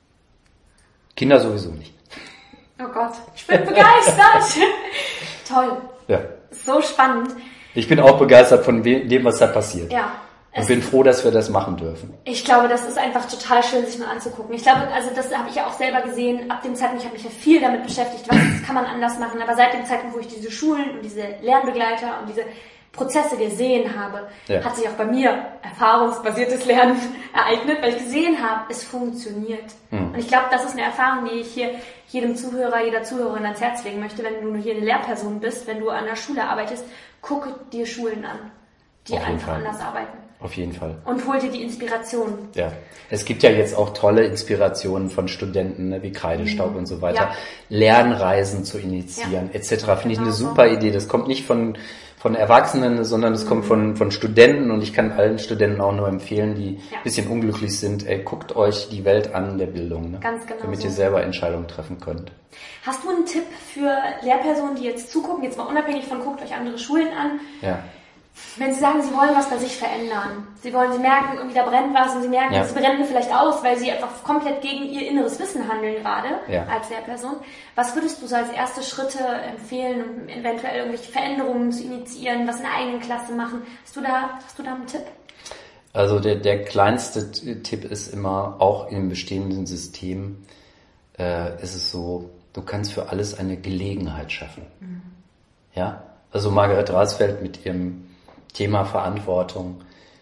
Kinder sowieso nicht. Oh Gott, ich bin begeistert. Toll. Ja. So spannend. Ich bin auch begeistert von dem, was da passiert. Ja. Und bin froh, dass wir das machen dürfen. Ich glaube, das ist einfach total schön, sich mal anzugucken. Ich glaube, also das habe ich ja auch selber gesehen. Ab dem Zeitpunkt, ich habe mich ja viel damit beschäftigt, was kann man anders machen. Aber seit dem Zeitpunkt, wo ich diese Schulen und diese Lernbegleiter und diese Prozesse gesehen habe, ja. hat sich auch bei mir erfahrungsbasiertes Lernen ereignet, weil ich gesehen habe, es funktioniert. Hm. Und ich glaube, das ist eine Erfahrung, die ich hier jedem Zuhörer, jeder Zuhörerin ans Herz legen möchte, wenn du hier eine Lehrperson bist, wenn du an der Schule arbeitest, gucke dir Schulen an, die einfach anders arbeiten. Auf jeden Fall. Und hol dir die Inspiration. Ja, es gibt ja jetzt auch tolle Inspirationen von Studenten, ne, wie Kreidestaub mhm. und so weiter. Ja. Lernreisen zu initiieren, ja. et cetera. Finde genau ich eine super so. Idee. Das kommt nicht von von Erwachsenen, sondern es mhm. kommt von von Studenten. Und ich kann allen Studenten auch nur empfehlen, die ja. ein bisschen unglücklich sind, ey, guckt euch die Welt an der Bildung, ne? Ganz genau damit so. ihr selber Entscheidungen treffen könnt. Hast du einen Tipp für Lehrpersonen, die jetzt zugucken, jetzt mal unabhängig von guckt euch andere Schulen an? Ja. Wenn Sie sagen, Sie wollen was bei sich verändern, Sie wollen, Sie merken, irgendwie da brennt was und Sie merken, ja. Sie brennen vielleicht aus, weil Sie einfach komplett gegen Ihr inneres Wissen handeln gerade ja. als Lehrperson. Was würdest du so als erste Schritte empfehlen, um eventuell irgendwelche Veränderungen zu initiieren, was in der eigenen Klasse machen? Hast du da, hast du da einen Tipp? Also der, der kleinste Tipp ist immer, auch im bestehenden System äh, ist es so, du kannst für alles eine Gelegenheit schaffen. Mhm. Ja, also Margaret Rasfeld mit ihrem Thema Verantwortung.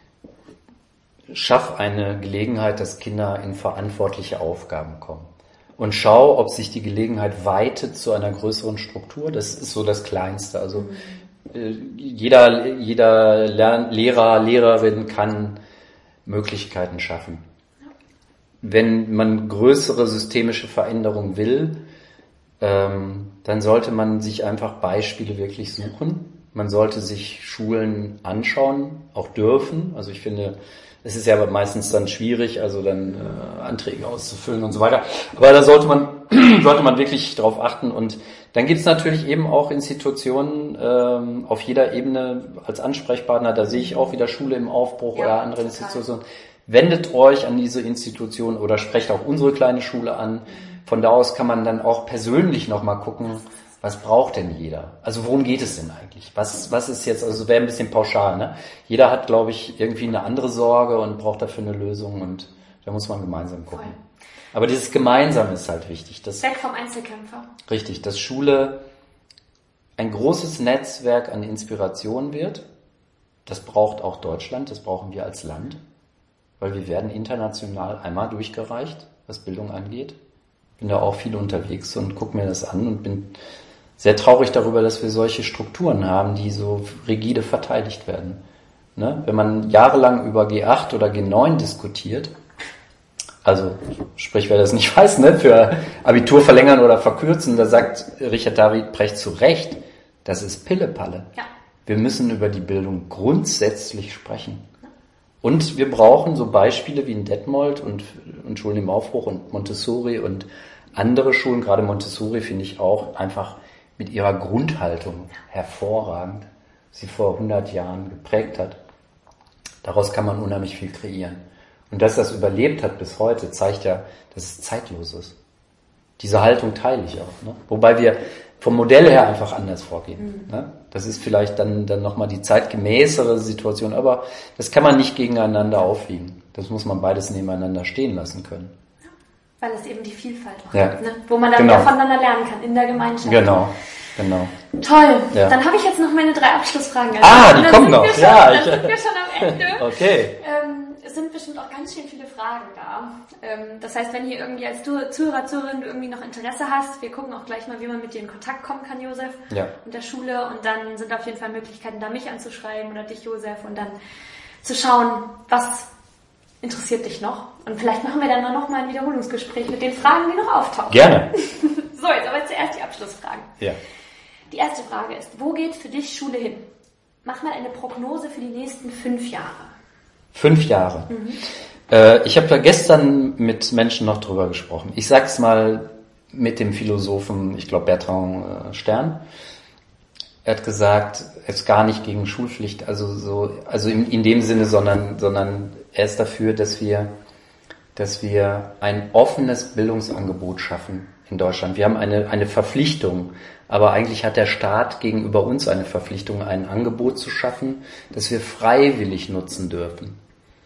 Schaff eine Gelegenheit, dass Kinder in verantwortliche Aufgaben kommen. Und schau, ob sich die Gelegenheit weitet zu einer größeren Struktur. Das ist so das Kleinste. Also äh, jeder, jeder Lern- Lehrer, Lehrerin kann Möglichkeiten schaffen. Wenn man größere systemische Veränderungen will, ähm, dann sollte man sich einfach Beispiele wirklich suchen. Man sollte sich Schulen anschauen, auch dürfen. Also ich finde, es ist ja aber meistens dann schwierig, also dann äh, Anträge auszufüllen und so weiter. Aber da sollte man sollte man wirklich drauf achten. Und dann gibt es natürlich eben auch Institutionen ähm, auf jeder Ebene als Ansprechpartner. Da sehe ich auch wieder Schule im Aufbruch ja, oder andere total. Institutionen. Wendet euch an diese Institution oder sprecht auch unsere kleine Schule an. Von da aus kann man dann auch persönlich nochmal gucken, was braucht denn jeder? Also worum geht es denn eigentlich? Was, was ist jetzt, also wäre ein bisschen pauschal, ne? Jeder hat, glaube ich, irgendwie eine andere Sorge und braucht dafür eine Lösung und da muss man gemeinsam gucken. Aber dieses Gemeinsame ist halt wichtig. Dass, Weg vom Einzelkämpfer. Richtig, dass Schule ein großes Netzwerk an Inspiration wird. Das braucht auch Deutschland, das brauchen wir als Land, weil wir werden international einmal durchgereicht, was Bildung angeht. Bin da auch viel unterwegs und gucke mir das an und bin sehr traurig darüber, dass wir solche Strukturen haben, die so rigide verteidigt werden. Ne? Wenn man jahrelang über G acht oder G neun diskutiert, also sprich, wer das nicht weiß, ne, für Abitur verlängern oder verkürzen, da sagt Richard David Precht zu Recht, das ist Pillepalle. Ja. Wir müssen über die Bildung grundsätzlich sprechen. Und wir brauchen so Beispiele wie in Detmold und, und Schulen im Aufbruch und Montessori und andere Schulen, gerade Montessori finde ich auch einfach mit ihrer Grundhaltung hervorragend, sie vor hundert Jahren geprägt hat. Daraus kann man unheimlich viel kreieren. Und dass das überlebt hat bis heute, zeigt ja, dass es zeitlos ist. Diese Haltung teile ich auch. Ne? Wobei wir vom Modell her einfach anders vorgehen. Mhm. Ne? Das ist vielleicht dann, dann nochmal die zeitgemäßere Situation, aber das kann man nicht gegeneinander aufwiegen. Das muss man beides nebeneinander stehen lassen können. Weil es eben die Vielfalt auch ja. gibt, ne? Wo man dann genau. wieder voneinander lernen kann, in der Gemeinschaft. Genau, genau. Toll. Ja. Dann habe ich jetzt noch meine drei Abschlussfragen. Ah, die kommen noch. Schon, ja, dann ich, sind wir schon am Ende. Okay. Ähm, es sind bestimmt auch ganz schön viele Fragen da. Ähm, das heißt, wenn hier irgendwie als Zuhörer, Zuhörerin du irgendwie noch Interesse hast, wir gucken auch gleich mal, wie man mit dir in Kontakt kommen kann, Josef, ja. mit der Schule. Und dann sind auf jeden Fall Möglichkeiten, da mich anzuschreiben oder dich, Josef, und dann zu schauen, was interessiert dich noch. Und vielleicht machen wir dann noch mal ein Wiederholungsgespräch mit den Fragen, die noch auftauchen. Gerne. So, jetzt aber zuerst die Abschlussfragen. Ja. Die erste Frage ist, wo geht für dich Schule hin? Mach mal eine Prognose für die nächsten fünf Jahre. Fünf Jahre. Mhm. Äh, ich habe da gestern mit Menschen noch drüber gesprochen. Ich sag's mal mit dem Philosophen, ich glaube Bertrand äh, Stern. Er hat gesagt, er ist gar nicht gegen Schulpflicht, also so, also in, in dem Sinne, sondern, sondern er ist dafür, dass wir, dass wir ein offenes Bildungsangebot schaffen in Deutschland. Wir haben eine, eine Verpflichtung, aber eigentlich hat der Staat gegenüber uns eine Verpflichtung, ein Angebot zu schaffen, das wir freiwillig nutzen dürfen.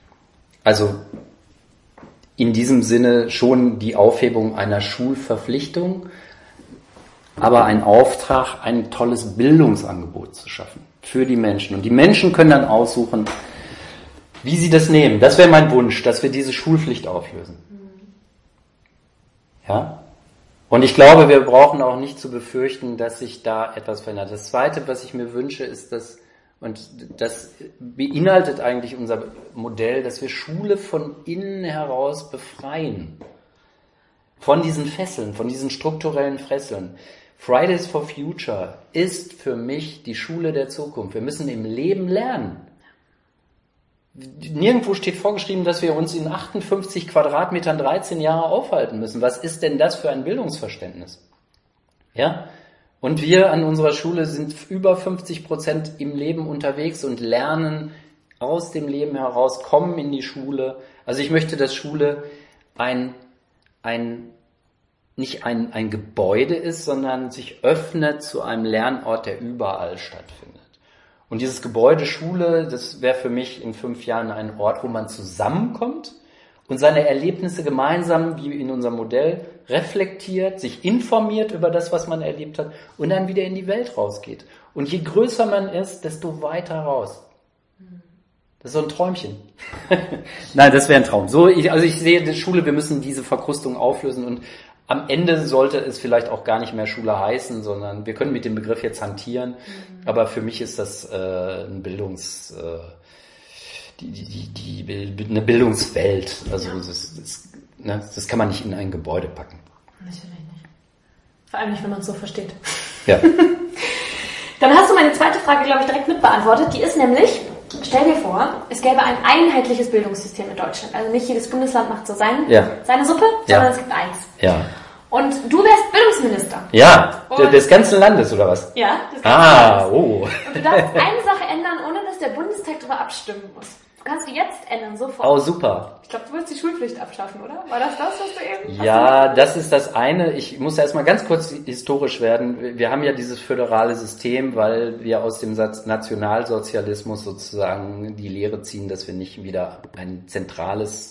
Also in diesem Sinne schon die Aufhebung einer Schulverpflichtung, aber ein Auftrag, ein tolles Bildungsangebot zu schaffen für die Menschen. Und die Menschen können dann aussuchen, wie sie das nehmen. Das wäre mein Wunsch, dass wir diese Schulpflicht auflösen. Ja? Und ich glaube, wir brauchen auch nicht zu befürchten, dass sich da etwas verändert. Das Zweite, was ich mir wünsche, ist, dass, und das beinhaltet eigentlich unser Modell, dass wir Schule von innen heraus befreien. Von diesen Fesseln, von diesen strukturellen Fesseln. Fridays for Future ist für mich die Schule der Zukunft. Wir müssen im Leben lernen. Nirgendwo steht vorgeschrieben, dass wir uns in achtundfünfzig Quadratmetern dreizehn Jahre aufhalten müssen. Was ist denn das für ein Bildungsverständnis? Ja? Und wir an unserer Schule sind über fünfzig Prozent im Leben unterwegs und lernen aus dem Leben heraus, kommen in die Schule. Also ich möchte, dass Schule ein, ein nicht ein, ein Gebäude ist, sondern sich öffnet zu einem Lernort, der überall stattfindet. Und dieses Gebäude Schule, das wäre für mich in fünf Jahren ein Ort, wo man zusammenkommt und seine Erlebnisse gemeinsam, wie in unserem Modell, reflektiert, sich informiert über das, was man erlebt hat und dann wieder in die Welt rausgeht. Und je größer man ist, desto weiter raus. Das ist so ein Träumchen. Nein, das wäre ein Traum. So, ich, also ich sehe die Schule, wir müssen diese Verkrustung auflösen und am Ende sollte es vielleicht auch gar nicht mehr Schule heißen, sondern wir können mit dem Begriff jetzt hantieren. Mhm. Aber für mich ist das äh, ein Bildungs, äh, die, die, die, die, eine Bildungswelt. Also ja. das, das, ne, das kann man nicht in ein Gebäude packen. Natürlich nicht. Vor allem nicht, wenn man es so versteht. Ja. Dann hast du meine zweite Frage, glaube ich, direkt mitbeantwortet. Die ist nämlich, stell dir vor, es gäbe ein einheitliches Bildungssystem in Deutschland. Also nicht jedes Bundesland macht so sein, ja. seine Suppe, sondern ja. es gibt eins. Ja. Und du wärst Bildungsminister. Ja, und des ganzen Landes, oder was? Ja, des ganzen ah, Landes. Oh. Und du darfst eine Sache ändern, ohne dass der Bundestag darüber abstimmen muss. Du kannst die jetzt ändern, sofort. Oh, super. Ich glaube, du willst die Schulpflicht abschaffen, oder? War das das, was du eben... Ja, das ist das eine. Ich muss erstmal ganz kurz historisch werden. Wir haben ja dieses föderale System, weil wir aus dem Nationalsozialismus sozusagen die Lehre ziehen, dass wir nicht wieder ein zentrales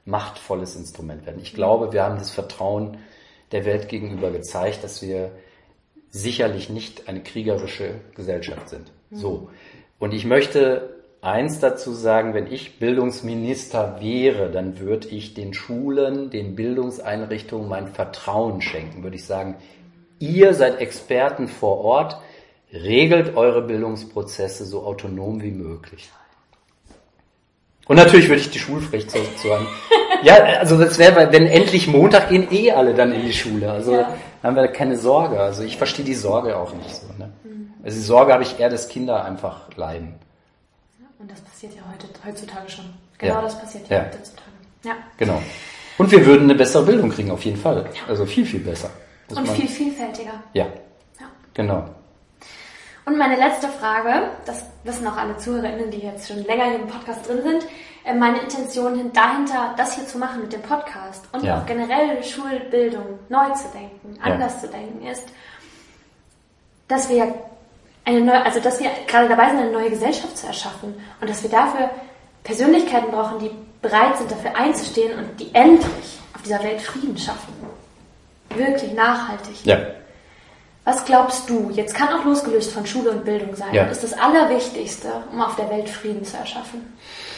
machtvolles Instrument werden. Ich glaube, wir haben das Vertrauen der Welt gegenüber gezeigt, dass wir sicherlich nicht eine kriegerische Gesellschaft sind. So. Und ich möchte eins dazu sagen, wenn ich Bildungsminister wäre, dann würde ich den Schulen, den Bildungseinrichtungen mein Vertrauen schenken. Würde ich sagen, ihr seid Experten vor Ort, regelt eure Bildungsprozesse so autonom wie möglich. Und natürlich würde ich die Schulpflicht zu, zu haben. Ja, also das wäre, wenn endlich Montag gehen eh alle dann in die Schule. Also ja. haben wir keine Sorge. Also ich verstehe die Sorge auch nicht so. Ne? Also die Sorge habe ich eher, dass Kinder einfach leiden. Und das passiert ja heute, heutzutage schon. Genau ja. das passiert ja, ja heutzutage. Ja. Genau. Und wir würden eine bessere Bildung kriegen, auf jeden Fall. Also viel, viel besser. Und viel vielfältiger. Ja. ja. Genau. Und meine letzte Frage, das wissen auch alle ZuhörerInnen, die jetzt schon länger in dem Podcast drin sind, meine Intention dahinter, das hier zu machen mit dem Podcast und ja. auch generell Schulbildung neu zu denken, anders ja. zu denken, ist, dass wir eine neue, also dass wir gerade dabei sind, eine neue Gesellschaft zu erschaffen und dass wir dafür Persönlichkeiten brauchen, die bereit sind, dafür einzustehen und die endlich auf dieser Welt Frieden schaffen. Wirklich nachhaltig. Ja. Was glaubst du, jetzt kann auch losgelöst von Schule und Bildung sein, ja. ist das Allerwichtigste, um auf der Welt Frieden zu erschaffen?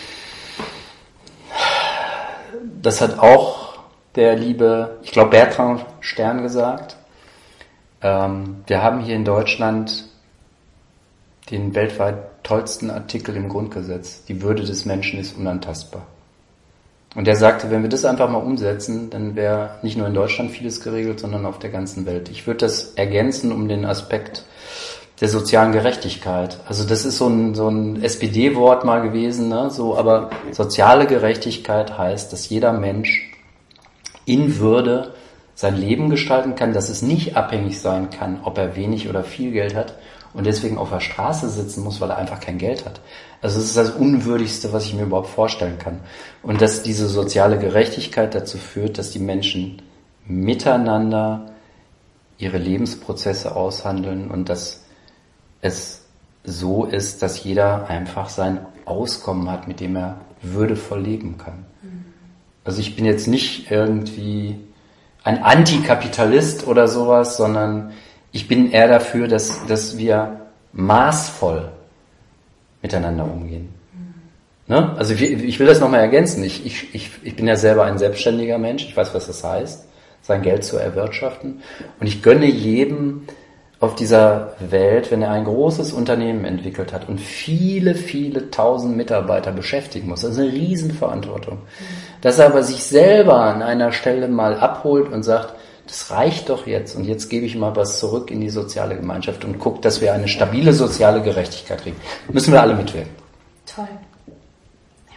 Das hat auch der liebe, ich glaube Bertrand Stern gesagt. Ähm, wir haben hier in Deutschland den weltweit tollsten Artikel im Grundgesetz. Die Würde des Menschen ist unantastbar. Und er sagte, wenn wir das einfach mal umsetzen, dann wäre nicht nur in Deutschland vieles geregelt, sondern auf der ganzen Welt. Ich würde das ergänzen um den Aspekt der sozialen Gerechtigkeit. Also das ist so ein, so ein S P D-Wort mal gewesen, ne? So, aber soziale Gerechtigkeit heißt, dass jeder Mensch in Würde sein Leben gestalten kann, dass es nicht abhängig sein kann, ob er wenig oder viel Geld hat und deswegen auf der Straße sitzen muss, weil er einfach kein Geld hat. Also es ist das Unwürdigste, was ich mir überhaupt vorstellen kann. Und dass diese soziale Gerechtigkeit dazu führt, dass die Menschen miteinander ihre Lebensprozesse aushandeln und dass es so ist, dass jeder einfach sein Auskommen hat, mit dem er würdevoll leben kann. Also ich bin jetzt nicht irgendwie ein Antikapitalist oder sowas, sondern ich bin eher dafür, dass, dass wir maßvoll miteinander umgehen. Mhm. Ne? Also ich, ich will das nochmal ergänzen. Ich, ich, ich, ich bin ja selber ein selbstständiger Mensch. Ich weiß, was das heißt, sein Geld zu erwirtschaften. Und ich gönne jedem auf dieser Welt, wenn er ein großes Unternehmen entwickelt hat und viele, viele tausend Mitarbeiter beschäftigen muss. Das ist eine Riesenverantwortung. Mhm. Dass er aber sich selber an einer Stelle mal abholt und sagt, das reicht doch jetzt und jetzt gebe ich mal was zurück in die soziale Gemeinschaft und gucke, dass wir eine stabile soziale Gerechtigkeit kriegen. Müssen wir alle mitwirken. Toll. Ja.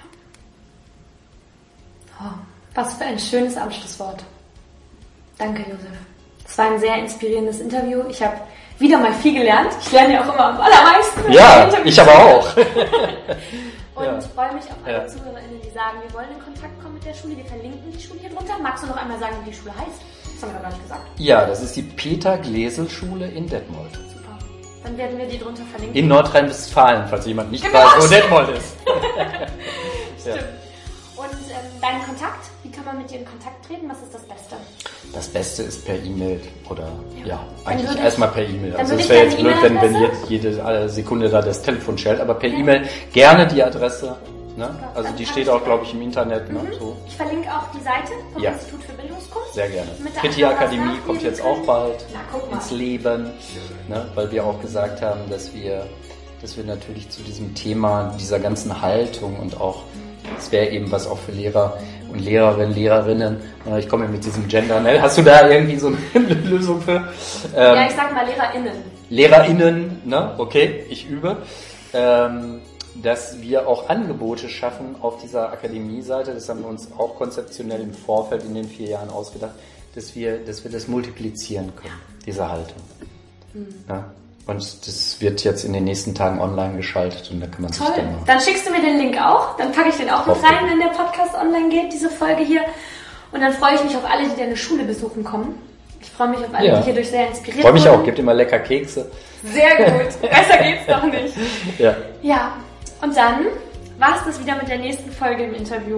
Oh, was für ein schönes Abschlusswort. Danke, Josef. Es war ein sehr inspirierendes Interview. Ich habe wieder mal viel gelernt. Ich lerne ja auch immer am allermeisten. Ja, ich aber auch. Und ja. freue mich auf alle ja. ZuhörerInnen, die sagen, wir wollen in Kontakt kommen mit der Schule. Wir verlinken die Schule hier drunter. Magst du noch einmal sagen, wie die Schule heißt? Das haben wir gar nicht gesagt. Ja, das ist die Peter-Gläsel-Schule in Detmold. Super. Dann werden wir die drunter verlinken. In Nordrhein-Westfalen, falls jemand nicht genau. weiß, wo Detmold ist. Stimmt. Ja. Und ähm, deinen Kontakt, wie kann man mit dir in Kontakt treten? Was ist das Beste? Das Beste ist per E-Mail oder ja, ja eigentlich ich, erstmal per E-Mail. Also es wäre jetzt blöd, wenn, wenn jetzt jede Sekunde da das Telefon schellt, aber per ja. E-Mail gerne die Adresse. Ne? Also die steht auch, glaube ich, im Internet. Ne? Mhm. So. Ich verlinke auch die Seite vom ja. Institut für Bildungskunst. Sehr gerne. Pretty Akademie kommt jetzt auch bald Na, ins Leben, ne? Weil wir auch gesagt haben, dass wir, dass wir natürlich zu diesem Thema, dieser ganzen Haltung und auch, das wäre eben was auch für Lehrer und Lehrerinnen, Lehrerinnen, ich komme mit diesem Gender, ne? Hast du da irgendwie so eine Lösung für? Ähm, ja, ich sag mal LehrerInnen. LehrerInnen, ne? Okay, ich übe. Ähm, dass wir auch Angebote schaffen auf dieser Akademie-Seite, das haben wir uns auch konzeptionell im Vorfeld in den vier Jahren ausgedacht, dass wir, dass wir das multiplizieren können, diese Haltung. Mhm. Ja? Und das wird jetzt in den nächsten Tagen online geschaltet und da kann man Toll. sich dann machen. Dann schickst du mir den Link auch, dann packe ich den auch mit rein, wenn der Podcast online geht, diese Folge hier. Und dann freue ich mich auf alle, die deine Schule besuchen kommen. Ich freue mich auf alle, ja. die hierdurch sehr inspiriert freue mich wurden. auch, gebt immer lecker Kekse. Sehr gut, besser geht's doch nicht. Ja. Ja, und dann war es das wieder mit der nächsten Folge im Interview.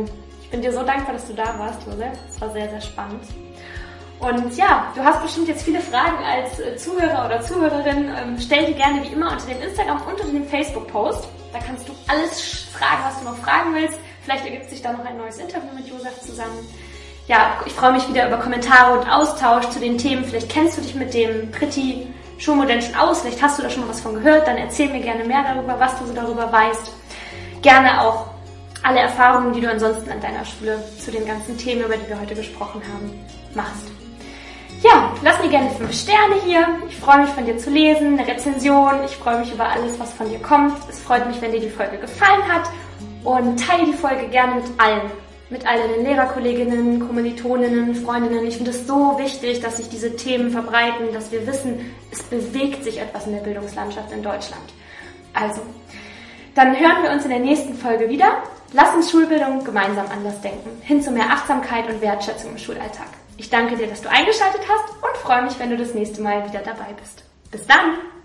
Ich bin dir so dankbar, dass du da warst, Josef. Es war sehr, sehr spannend. Und ja, du hast bestimmt jetzt viele Fragen als Zuhörer oder Zuhörerin. Ähm, stell die gerne wie immer unter dem Instagram und unter dem Facebook-Post. Da kannst du alles fragen, was du noch fragen willst. Vielleicht ergibt sich da noch ein neues Interview mit Josef zusammen. Ja, ich freue mich wieder über Kommentare und Austausch zu den Themen. Vielleicht kennst du dich mit dem Pretty Schulmodell schon aus. Vielleicht hast du da schon mal was von gehört. Dann erzähl mir gerne mehr darüber, was du so darüber weißt. Gerne auch alle Erfahrungen, die du ansonsten an deiner Schule zu den ganzen Themen, über die wir heute gesprochen haben, machst. Ja, lass mir gerne fünf Sterne hier. Ich freue mich, von dir zu lesen, eine Rezension. Ich freue mich über alles, was von dir kommt. Es freut mich, wenn dir die Folge gefallen hat. Und teile die Folge gerne mit allen. Mit all deinen Lehrerkolleginnen, Kommilitoninnen, Freundinnen. Ich finde es so wichtig, dass sich diese Themen verbreiten, dass wir wissen, es bewegt sich etwas in der Bildungslandschaft in Deutschland. Also, dann hören wir uns in der nächsten Folge wieder. Lass uns Schulbildung gemeinsam anders denken. Hin zu mehr Achtsamkeit und Wertschätzung im Schulalltag. Ich danke dir, dass du eingeschaltet hast und freue mich, wenn du das nächste Mal wieder dabei bist. Bis dann!